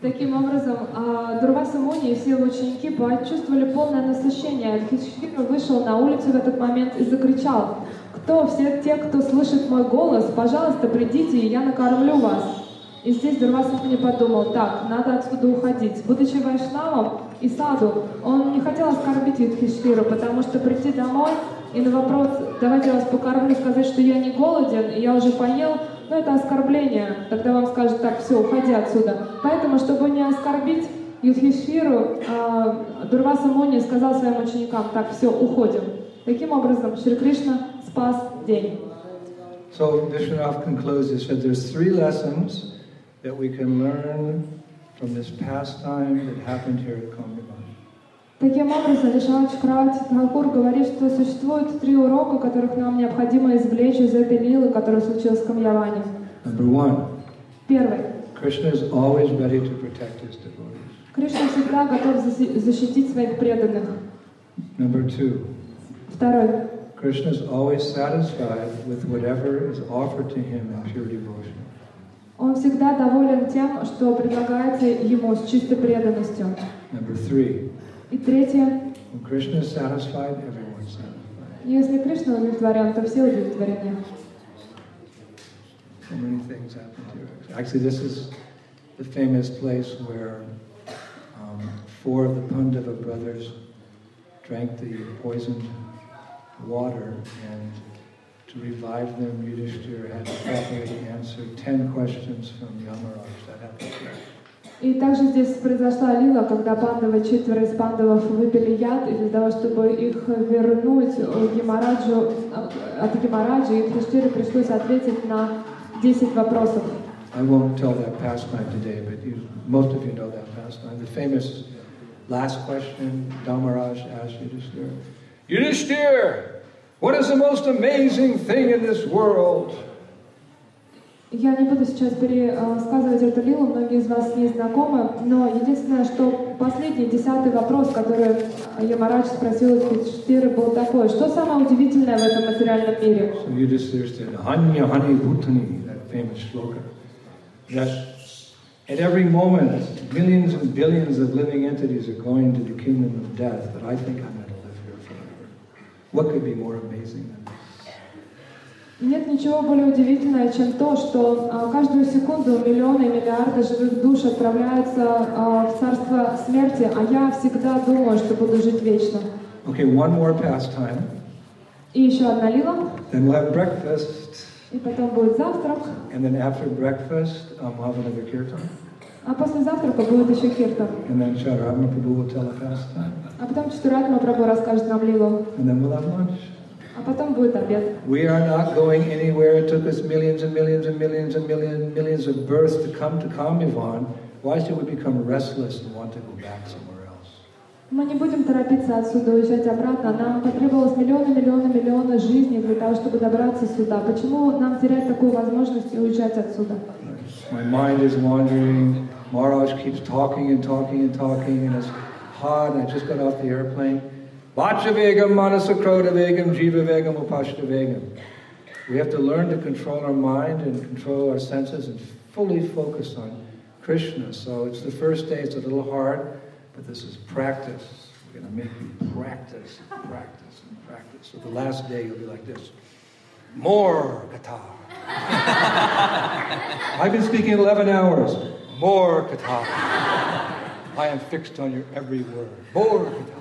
Таким образом, Дурваса Муни и все его ученики почувствовали полное насыщение. Юдхишthira вышел на улицу в этот момент и закричал: «Кто, все те, кто слышит мой голос, пожалуйста, придите, и я накормлю вас». И здесь Дурваса Муни подумал: так, надо отсюда уходить. Будучи вайшнавом и саду, он не хотел оскорбить Юдхишthиру, потому что прийти домой и на вопрос «давайте я вас покормлю» сказать, что я не голоден, и я уже поел, ну это оскорбление. Тогда вам скажут: так, все, уходи отсюда. Поэтому, чтобы не оскорбить Юдхишthиру, Дурваса Муни сказал своим ученикам: так, все, уходим. Таким образом, Шри Кришна спас день. So Vishwanath concludes, he said there's three lessons that we can learn from this pastime that happened here at Kamyavan. Таким образом, Вишванатх Чакраварти Тхакур говорит, что существует три урока, которых нам необходимо извлечь из этой лилы, которая случилась в Камьяване. Number one. Первый. Krishna is always ready to protect his devotees. Кришна всегда готов защитить своих преданных. Number two. Второй. Krishna is always satisfied with whatever is offered to him in pure devotion. Он всегда доволен тем, что предлагается ему с чистой преданностью. Number three. И третье. When Krishna is satisfied, everyone is satisfied. Если Кришна удовлетворен, то все удовлетворены. So many things happen here. Actually, this is the famous place where um, four of the Pandava brothers drank the poisoned water, and to revive them, Yudhishthira had to properly answer ten questions from Yamaraj. That happened here. И также здесь произошла лила, когда пандавы, четверо из пандавов выпили яд, и для того, чтобы их вернуть Ямараджу, от Ямараджи, Юдхишthире пришлось ответить на десять вопросов. I won't tell that pastime today, but you, most of you know that pastime. The famous last question Dharmaraj asked Yudhishthira. Yudhishthira, what is the most amazing thing in this world? Я не буду сейчас пересказывать эту лилу, многие из вас с ней знакомы, но единственное, что последний, десятый вопрос, который Ямарадж спросил Юдхишthиры, был такой: что самое удивительное в этом материальном мире? So Yudhishthira said, Hanya Hani Bhutani, that famous shloka, that at every moment, millions and billions of living entities are going to the kingdom of death, but I think I'm going to live here forever. What could be more amazing than this? Нет ничего более удивительного, чем то, что а, каждую секунду миллионы и миллиарды живых душ отправляются а, в царство смерти, а я всегда думаю, что буду жить вечно. Okay, one more pastime. И еще одна лила. Then we'll have breakfast. И потом будет завтрак. And then after breakfast, um, we'll have another kirtan. А после завтрака будет еще киртан. And then Chaturanga Prabhu will tell a pastime. А потом Чатуратма Прабху расскажет нам лилу. And then we'll have lunch. А потом будет обед. We are not going anywhere. It took us millions and millions and millions and millions, millions of births to come to Kamyavan. Why should we become restless and want to go back somewhere else? Мы не будем торопиться отсюда уезжать обратно. Нам потребовалось миллионы, миллионы, миллионы жизней для того, чтобы добраться сюда. Почему нам терять такую возможность и уезжать отсюда? My mind is wandering. Maharaj keeps talking and talking and talking, and it's hot. I just got off the airplane. Vachavegam, Manasakrodavegam, Jivavegam, Upashtavegam. We have to learn to control our mind and control our senses and fully focus on Krishna. So it's the first day, it's a little hard, but this is practice. We're going to make you practice, and practice, and practice. So the last day you'll be like this. More katha. I've been speaking eleven hours. More katha. I am fixed on your every word. More katha.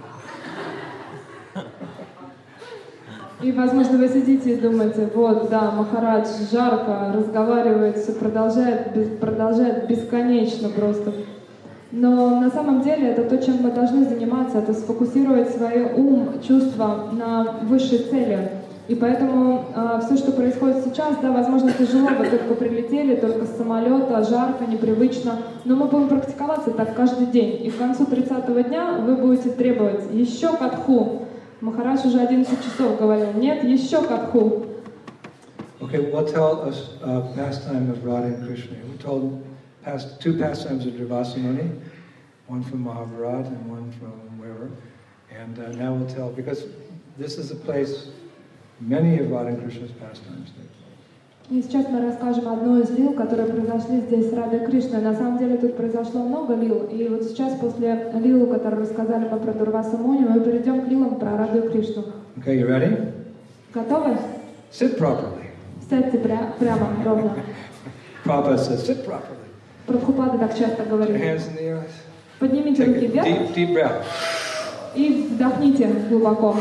И, возможно, вы сидите и думаете: вот, да, Махарадж жарко разговаривает, все продолжает, продолжает бесконечно просто. Но на самом деле это то, чем мы должны заниматься, это сфокусировать свой ум, чувства на высшей цели. И поэтому э, все, что происходит сейчас, да, возможно, тяжело, вы только прилетели, только с самолета, жарко, непривычно, но мы будем практиковаться так каждый день. И к концу тридцатого дня вы будете требовать еще катху. Махарадж уже одиннадцать часов говорил: нет, еще катху. Okay, we'll tell us uh, pastime of Radha and Krishna. We told past, two pastimes of Durvasa Muni, one from Mahabharata and one from wherever. And uh, now we'll tell, because this is a place many of Radha and Krishna's pastimes take place. И сейчас мы расскажем одну из лил, которые произошли здесь с Радой Кришной. На самом деле тут произошло много лил. И вот сейчас после лилу, которую рассказали мы про Дурваса Муни, мы перейдем к лилам про Раду Кришну. Okay, you ready? Готовы? Sit properly. Сядьте пря- прямо, ровно. Prabhupada says, sit properly. Прабхупада так часто Put your говорит. hands in the earth. Поднимите Take руки a вверх deep, deep breath. и вдохните глубоко.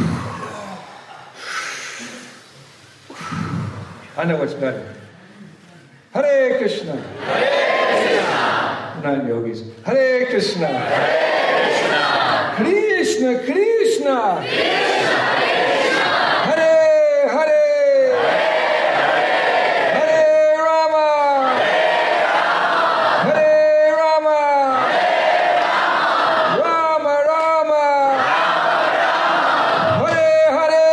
I know what's better. Hare Krishna. Hare Krishna. Not yogis. Hare Krishna. Hare Krishna. Krishna, Krishna. Hare, Hare. Hare Rama. Hare Rama. Rama Rama. Hare Hare.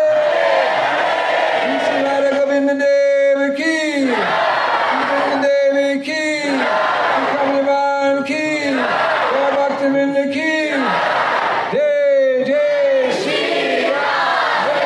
Shri Radha Govinda Devi ki. Govinda Devi ki. Kamalavan ki. Gaur Bhaktivinoda ki. Jai Jai Shri Radha.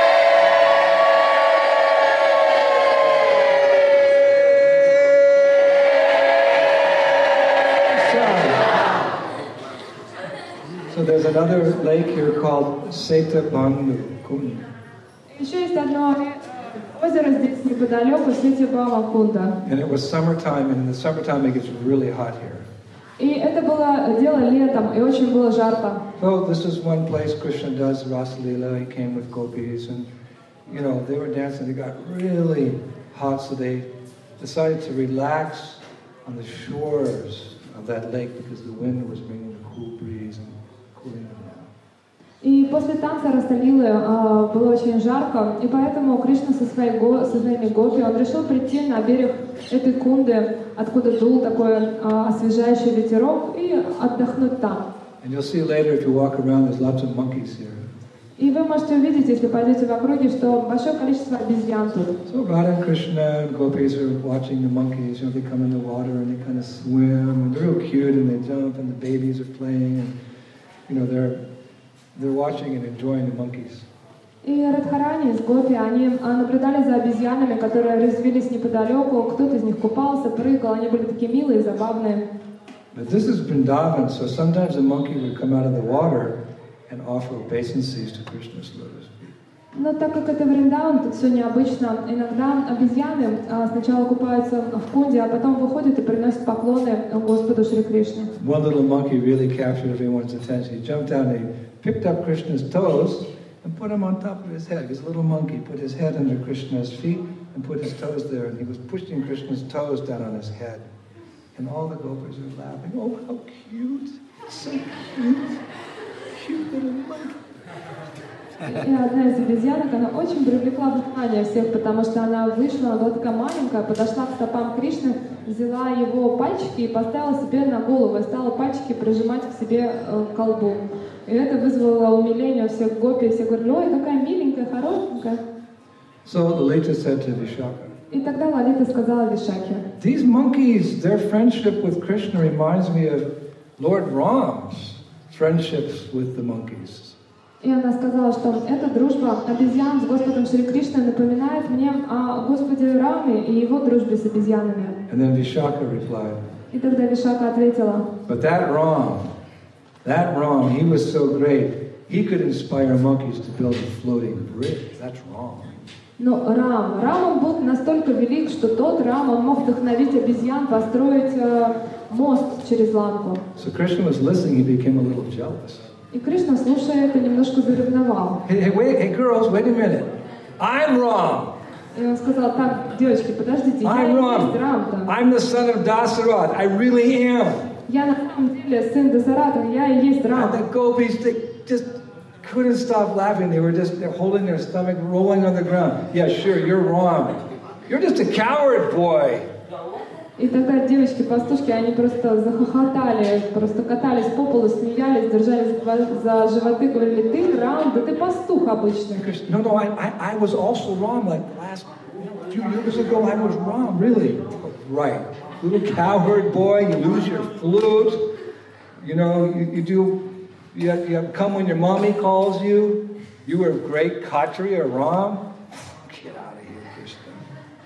So there's another lake here called Setabandhu Kund. Еще есть одно э, озеро здесь неподалеку, Сетибама Кунда. And it was summertime, and in the summertime it gets really hot here. И это было дело летом, и очень было жарко. So this is one place Krishna does Rasa Leela. He came with gopis, and you know they were dancing. It got really hot, so they decided to relax on the shores of that lake because the wind was bringing a cool breeze and cooling them down. И после танца Расалилы э, было очень жарко, и поэтому Кришна со, своей го, со своими гопи, он решил прийти на берег этой кунды, откуда дул такой э, освежающий ветерок, и отдохнуть там. And you'll see later if you walk around, there's lots of monkeys here. И вы можете увидеть, если пойдете в округе, что большое количество обезьян тут. So Radha and Krishna and gopis are watching the monkeys. You know, they come in the water and they kind of swim, and they're real cute, and they jump, and the babies are playing, and you know they're they're watching and enjoying the monkeys. И Радхарани с Гопи, они а, наблюдали за обезьянами, которые резвились неподалеку, кто-то из них купался, прыгал, они были такие милые, забавные. But this is Vrindavan, so sometimes a monkey would come out of the water and offer obeisances to Krishna's lotus feet. Но так как это Вриндаун, тут все необычно. Иногда обезьяны а, сначала купаются в кунде, а потом выходят и приносят поклоны Господу Шри Кришне. One little monkey really captured everyone's attention. He jumped down and he picked up Krishna's toes and put them on top of his head. His little monkey put his head under Krishna's feet and put his toes there, and he was pushing Krishna's toes down on his head. And all the gopis are laughing. Oh, how cute! So cute! Cute little monkey. И одна из обезьянок, она очень привлекла внимание всех, потому что она вышла, она была такая маленькая, подошла к стопам Кришны, взяла его пальчики и поставила себе на голову, и стала пальчики прижимать к себе э, к колбу. И это вызвало умиление у всех гопи, все говорили: ой, какая миленькая, хорошенькая. So Lalita said to Vishaka, И тогда Лалита сказала Вишаке: these monkeys, their friendship with Krishna reminds me of Lord Ram's friendships with the monkeys. И она сказала, что эта дружба обезьян с Господом Шри Кришной напоминает мне о Господе Раме и его дружбе с обезьянами. And then Vishaka replied, И тогда Вишака ответила: but that Ram, that Ram, he was so great, he could inspire monkeys to build a floating bridge. That's wrong. Но Рам, Рам он был настолько велик, что тот Рам, он мог вдохновить обезьян построить э, мост через ланку. So Krishna was listening, he became a little jealous. И Кришна, слушая это, немножко заревновал. Hey, hey, wait, hey girls, wait a minute. I'm Ram. И он сказал: так, девочки, подождите, я I'm и есть Ram. Рам-то. I'm the son of Dasarath. I really am. Я на самом деле сын Дасарата, я и есть And Рам. the gopis, they just couldn't stop laughing. They were just they're holding their stomach, rolling on the ground. Yeah, sure, you're Ram. You're just a coward, boy. И тогда девочки-пастушки, они просто захохотали, просто катались по полу, смеялись, держались за животы, говорили: ты Рам, да ты пастух обычный. No, no, I, I, I was also Ram. Like last few years ago, I was Ram. Really? Right. Little cowherd boy, you lose your flute. You know, you, you do. You have, you have come when your mommy calls you. You were great Khatri or Ram. Get out of here, Krishna.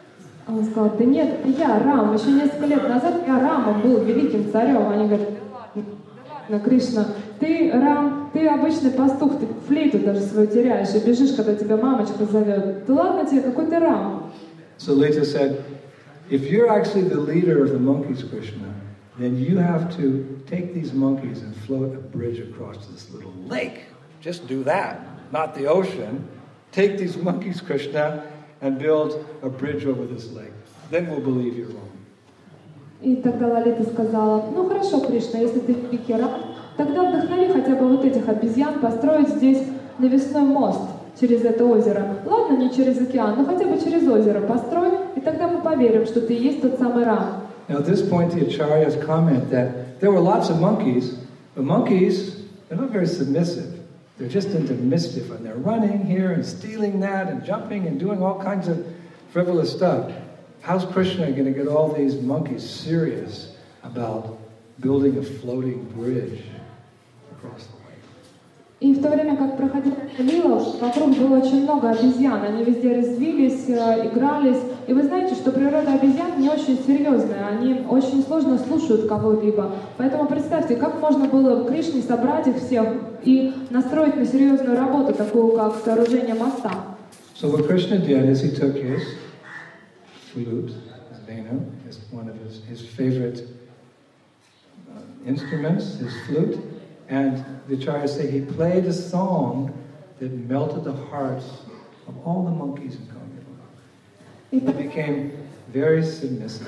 Он сказал, да нет, это я, Рам. Еще несколько лет назад я Рамом был, великим царем. Они говорят, да ладно, Кришна, ты, Рам, ты обычный пастух, ты флейту даже свою теряешь и бежишь, когда тебя мамочка зовет. Да ладно тебе, какой ты Рам? So Lita said, if you're actually the leader of the monkeys, Krishna, then you have to take these monkeys and float a bridge across this little lake. Just do that, not the ocean. Take these monkeys, Krishna, and build a bridge over this lake. Then we'll believe you're wrong. И тогда Лалита сказала, ну хорошо, Кришна, если ты великий Рам, тогда вдохнови хотя бы вот этих обезьян построить здесь навесной мост через это озеро. Ладно, не через океан, но хотя бы через озеро построй, и тогда мы поверим, что ты и есть тот самый Рам. Now at this point the acharyas comment that there were lots of monkeys, but monkeys, they're not very submissive. They're just into mischief, and they're running here and stealing that and jumping and doing all kinds of frivolous stuff. How's Krishna going to get all these monkeys serious about building a floating bridge across the lake? И в то время, как проходила лила, вокруг было очень много обезьян. Они везде резвились, игрались. И вы знаете, что природа обезьян не очень серьезная. Они очень сложно слушают кого-либо. Поэтому представьте, как можно было Кришне собрать их всех и настроить на серьезную работу, такую как сооружение моста. So what Krishna did is he took his flute, his venu, his, one of his, his favorite uh, instruments, his flute, and the acharyas say he played a song that melted the hearts of all the monkeys in Kanyava. They became very submissive.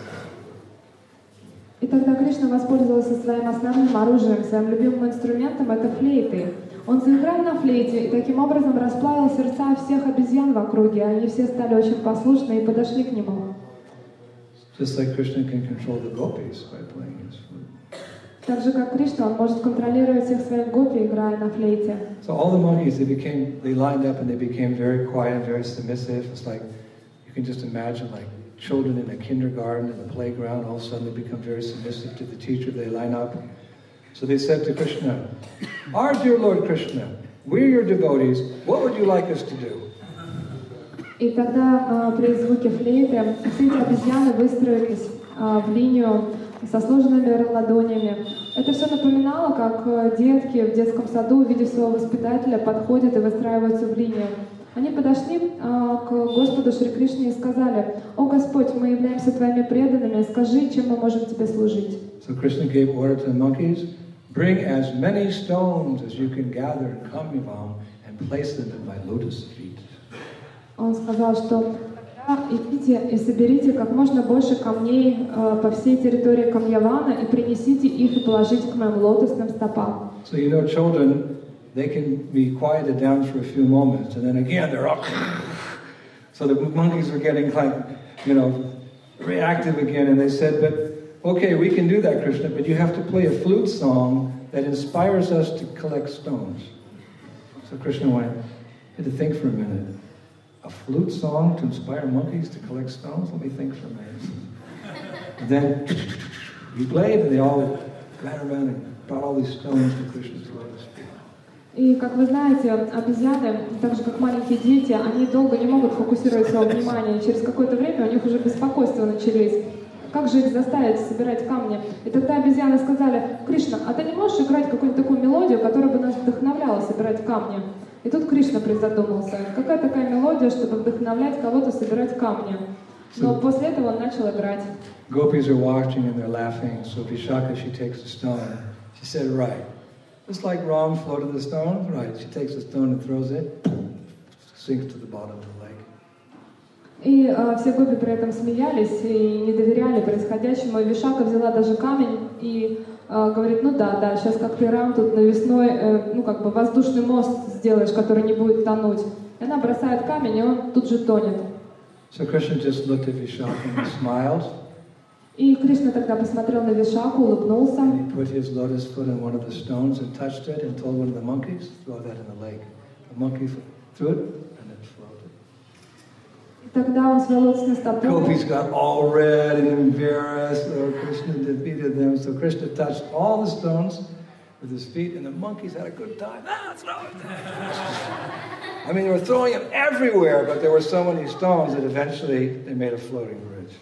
И тогда Кришна воспользовался своим основным оружием, своим любимым инструментом — это флейты. Он заиграл на флейте и таким образом расплавил сердца всех обезьян в округе. Они все стали очень послушны и подошли к нему. Just like Krishna can control the gopis by playing his flute. Так же, как Кришна, он может контролировать всех своих гопи, играя на флейте. So all the monkeys, they became, they lined up and they became very quiet and very submissive. It's like, you can just imagine like children in a kindergarten, in the playground, all of a sudden they become very submissive to the teacher, they line up. So they said to Krishna, our dear Lord Krishna, we're your devotees, what would you like us to do? И тогда э, при звуке флейты все эти обезьяны выстроились э, в линию со сложенными ладонями. Это все напоминало, как э, детки в детском саду, увидев своего воспитателя, подходят и выстраиваются в линию. Они подошли э, к Господу Шри Кришне и сказали: «О Господь, мы являемся Твоими преданными, скажи, чем мы можем Тебе служить». So Krishna gave order to the monkeys, bring as many stones as you can gather in Kamyavam and place them at my lotus feet. Он сказал, что идите и соберите как можно больше камней э, по всей территории Камьявана и принесите их и положите к моим лотосным стопам. So you know, children, they can be quieted down for a few moments, and then again they're up. So the monkeys were getting like, you know, reactive again, and they said, but okay, we can do that, Krishna, but you have to play a flute song that inspires us to collect stones. So Krishna went, had to think for a minute. A flute song to inspire monkeys to collect stones? Let me think for a minute. And then he played, and they all ran around and brought all these stones to Krishna's lotus feet. И, как вы знаете, обезьяны, так же как маленькие дети, они долго не могут фокусировать свое внимание. Через какое-то время у них уже беспокойства начались. Как же их заставить собирать камни? И тогда обезьяны сказали: «Кришна, а ты не можешь играть какую-нибудь такую мелодию, которая бы нас вдохновляла собирать камни?» И тут Кришна призадумался, какая такая мелодия, чтобы вдохновлять кого-то собирать камни. Но so, после этого он начал играть. Gopis are watching and they're laughing. So Vishaka, she takes a stone. She said, right. Just like Ram floated the stone, right. She takes a stone and throws it, sinks to the bottom of the lake. И э, все гопи при этом смеялись и не доверяли происходящему. И Вишака взяла даже камень и э, говорит: ну да, да, сейчас как ты, Рам, тут навесной, э, ну как бы воздушный мост сделаешь, который не будет тонуть. И она бросает камень, и он тут же тонет. So Krishna just looked at Vishaka and smiled. И Кришна тогда посмотрел на Вишаку, улыбнулся. And he put his lotus foot on one of the stones and touched it and told one of the monkeys, throw that in the lake. The monkey threw it and it floated. И тогда он свой лотосный стопой. Gopis got all red and embarrassed. So Krishna defeated them. So Krishna touched all the stones with his feet, and the monkeys had a good time. Ah, throw it! I mean, they were throwing them everywhere, but there were so many stones that eventually they made a floating bridge.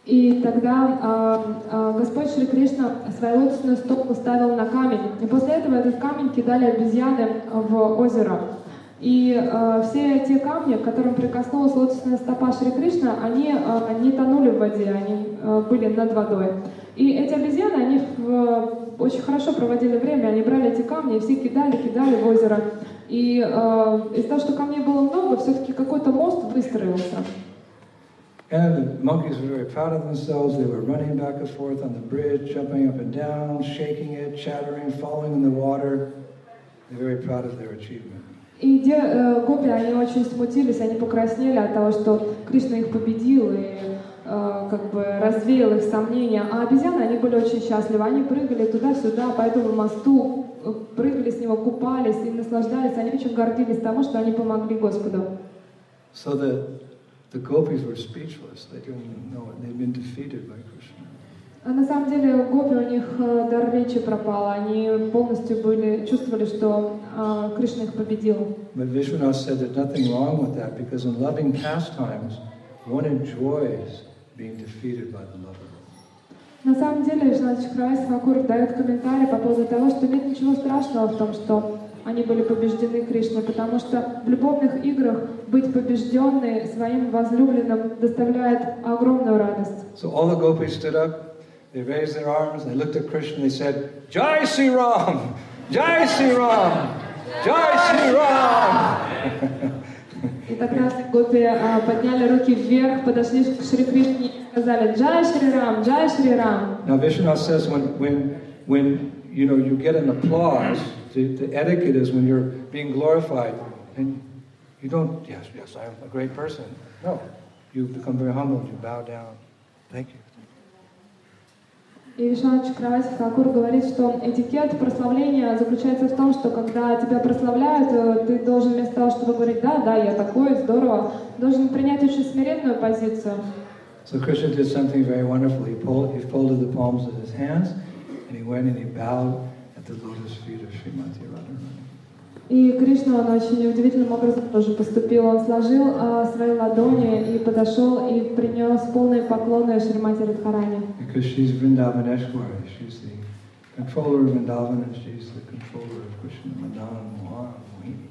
И тогда а, а, Господь Шри Кришна свою лотосную стопу ставил на камень. И после этого этот камень кидали обезьяны в озеро. И а, все те камни, к которым прикоснулась лотосная стопа Шри Кришна, они а, не тонули в воде, они а, были над водой. И эти обезьяны, они в, очень хорошо проводили время, они брали эти камни и все кидали, кидали в озеро. И а, из-за того, что камней было много, все-таки какой-то мост выстроился. And the monkeys were very proud of themselves. They were running back and forth on the bridge, jumping up and down, shaking it, chattering, falling in the water. They're very proud of their achievement. И де, э, гопи, они очень смутились, они покраснели от того, что Кришна их победил и э, как бы развеял их сомнения. А обезьяны, они были очень счастливы. Они прыгали туда-сюда по этому мосту, прыгали с него, купались и наслаждались. Они очень гордились тому, что они помогли Господу. So the The gopis were speechless. They didn't know it. They'd been defeated by Krishna. А на самом деле гопи, у них дар речи пропал. Они полностью были, чувствовали, что uh, Кришна их победил. But Vishwanath said there's nothing wrong with that because in loving pastimes, one enjoys being defeated by the lover. На самом деле, Вишванат Чакраварти Тхакур дает комментарий по поводу того, что нет ничего страшного в том, что они были побеждены Кришной, потому что в любовных играх быть побежденной своим возлюбленным доставляет огромную радость. So all the gopis stood up, they raised their arms, they looked at Krishna, they said, Jai Sri Ram! Jai Sri Ram! Jai Sri Ram! И тогда все гопи а, подняли руки вверх, подошли к Шри Кришне и сказали, Джай Шри Рам, Джай Шри Рам. Now Vishwanath says when, when, when you know, you get an applause, the, the etiquette is when you're being glorified, and you don't, yes, yes, I'm a great person. No, you become very humble, you bow down. Thank you. И Вишванат Чакраварти Тхакур говорит, что этикет прославления заключается в том, что когда тебя прославляют, ты должен вместо того, чтобы говорить, да, да, я такой, здорово, должен принять очень смиренную позицию. So Krishna did something very wonderful. He, pulled, he folded the palms of his hands, and he went and he bowed at the lotus feet of Srimati Radharani. И Кришна, он очень удивительным образом тоже поступил. Он сложил а, свои ладони и подошел и принес полные поклоны Шримати Радхарани. Because she's Vrindavaneshwari, she's the controller of Vrindavan, and she's the controller of Krishna, Madan, Mohan, Mohini.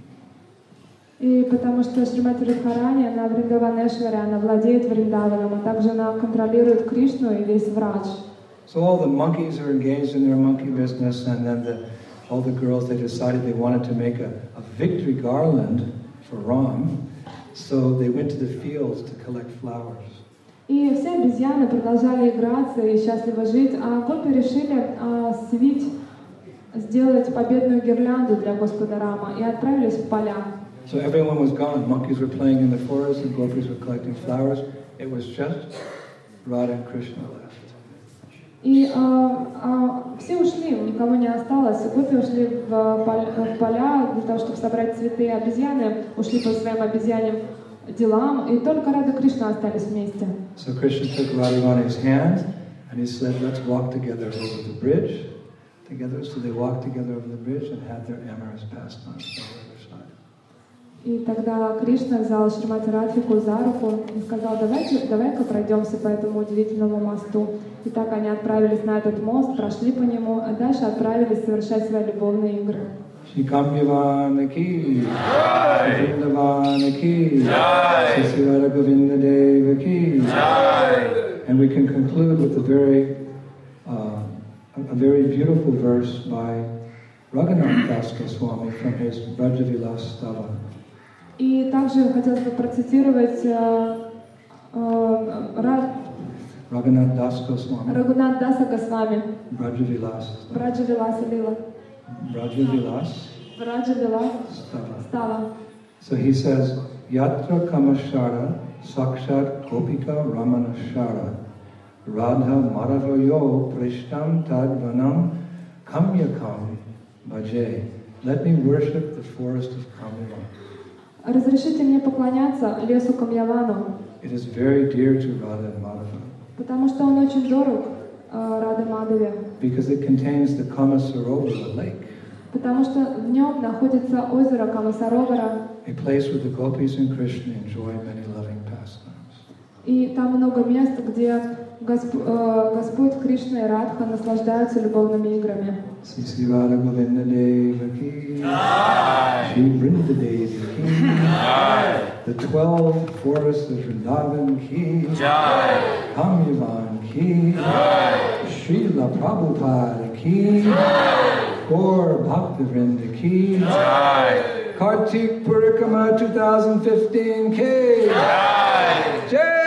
И потому что Шримати Радхарани, она Вриндаванешвари, она владеет Вриндаваном, а также она контролирует Кришну и весь Врадж. So all the monkeys are engaged in their monkey business, and then the all the girls, they decided they wanted to make a, a victory garland for Ram, so they went to the fields to collect flowers. И все обезьяны продолжали играться и счастливо жить, а гопи решили а, свить, сделать победную гирлянду для Господа Рама и отправились в поля. So everyone was gone. Monkeys were playing in the forest, and gopis were collecting flowers. It was just Radha and Krishna left. И а, а, все ушли, никого не осталось. Гопи ушли в, в поля для того, чтобы собрать цветы. Обезьяны ушли по своим обезьяньим делам, и только Рада и Кришна остались вместе. So Krishna took Radharani's hand, and he said, let's walk together over the bridge. Together, so they walked together over the bridge and had their amorous pastimes on the other side. И тогда Кришна взял Шримати Радхику за руку и сказал, давайте, давай-ка пройдемся по этому удивительному мосту. И так они отправились на этот мост, прошли по нему, а дальше отправились совершать свои любовные игры. Shri Kamyavana ki, Vrindavana ki, Shri Radha Govinda Deva ki. And we can conclude with a very, uh, a very beautiful verse by Raghunath Das Goswami from his Brajavilas Stava. И также хотелось бы процитировать э, э, Ра... Raghunath Das Goswami. Рагунат Даса Госвами. Brajavilas. Браджавиласа Лила. Brajavilas Браджавилас Stava. Става. So he says, Yatra Kamashara Sakshat Gopika Ramana Shara Radha Madhavayo Prishtam Tadvanam Kamyakam Bhaje. Let me worship the forest of Kamya. Разрешите мне поклоняться лесу Камьявану, It is very dear to Radha and Madhava потому что он очень дорог э, Раде Мадхаве, because it contains the Kama Sarovar, the lake, потому что в нем находится озеро Камасаровара, a place where the gopis and Krishna enjoy many loving pastimes. и там много мест, где Госп, э, Господь Кришна и Радха наслаждаются любовными играми. Sri Sri Radha Govinda Deva ki, Shri Vrinda Deva ki, the twelve forests of Vrindavan ki, Kamyavan ki, Srila Prabhupada ki, Gaur Bhaktivinoda ki, Kartik Purikama twenty fifteen ki, Jai!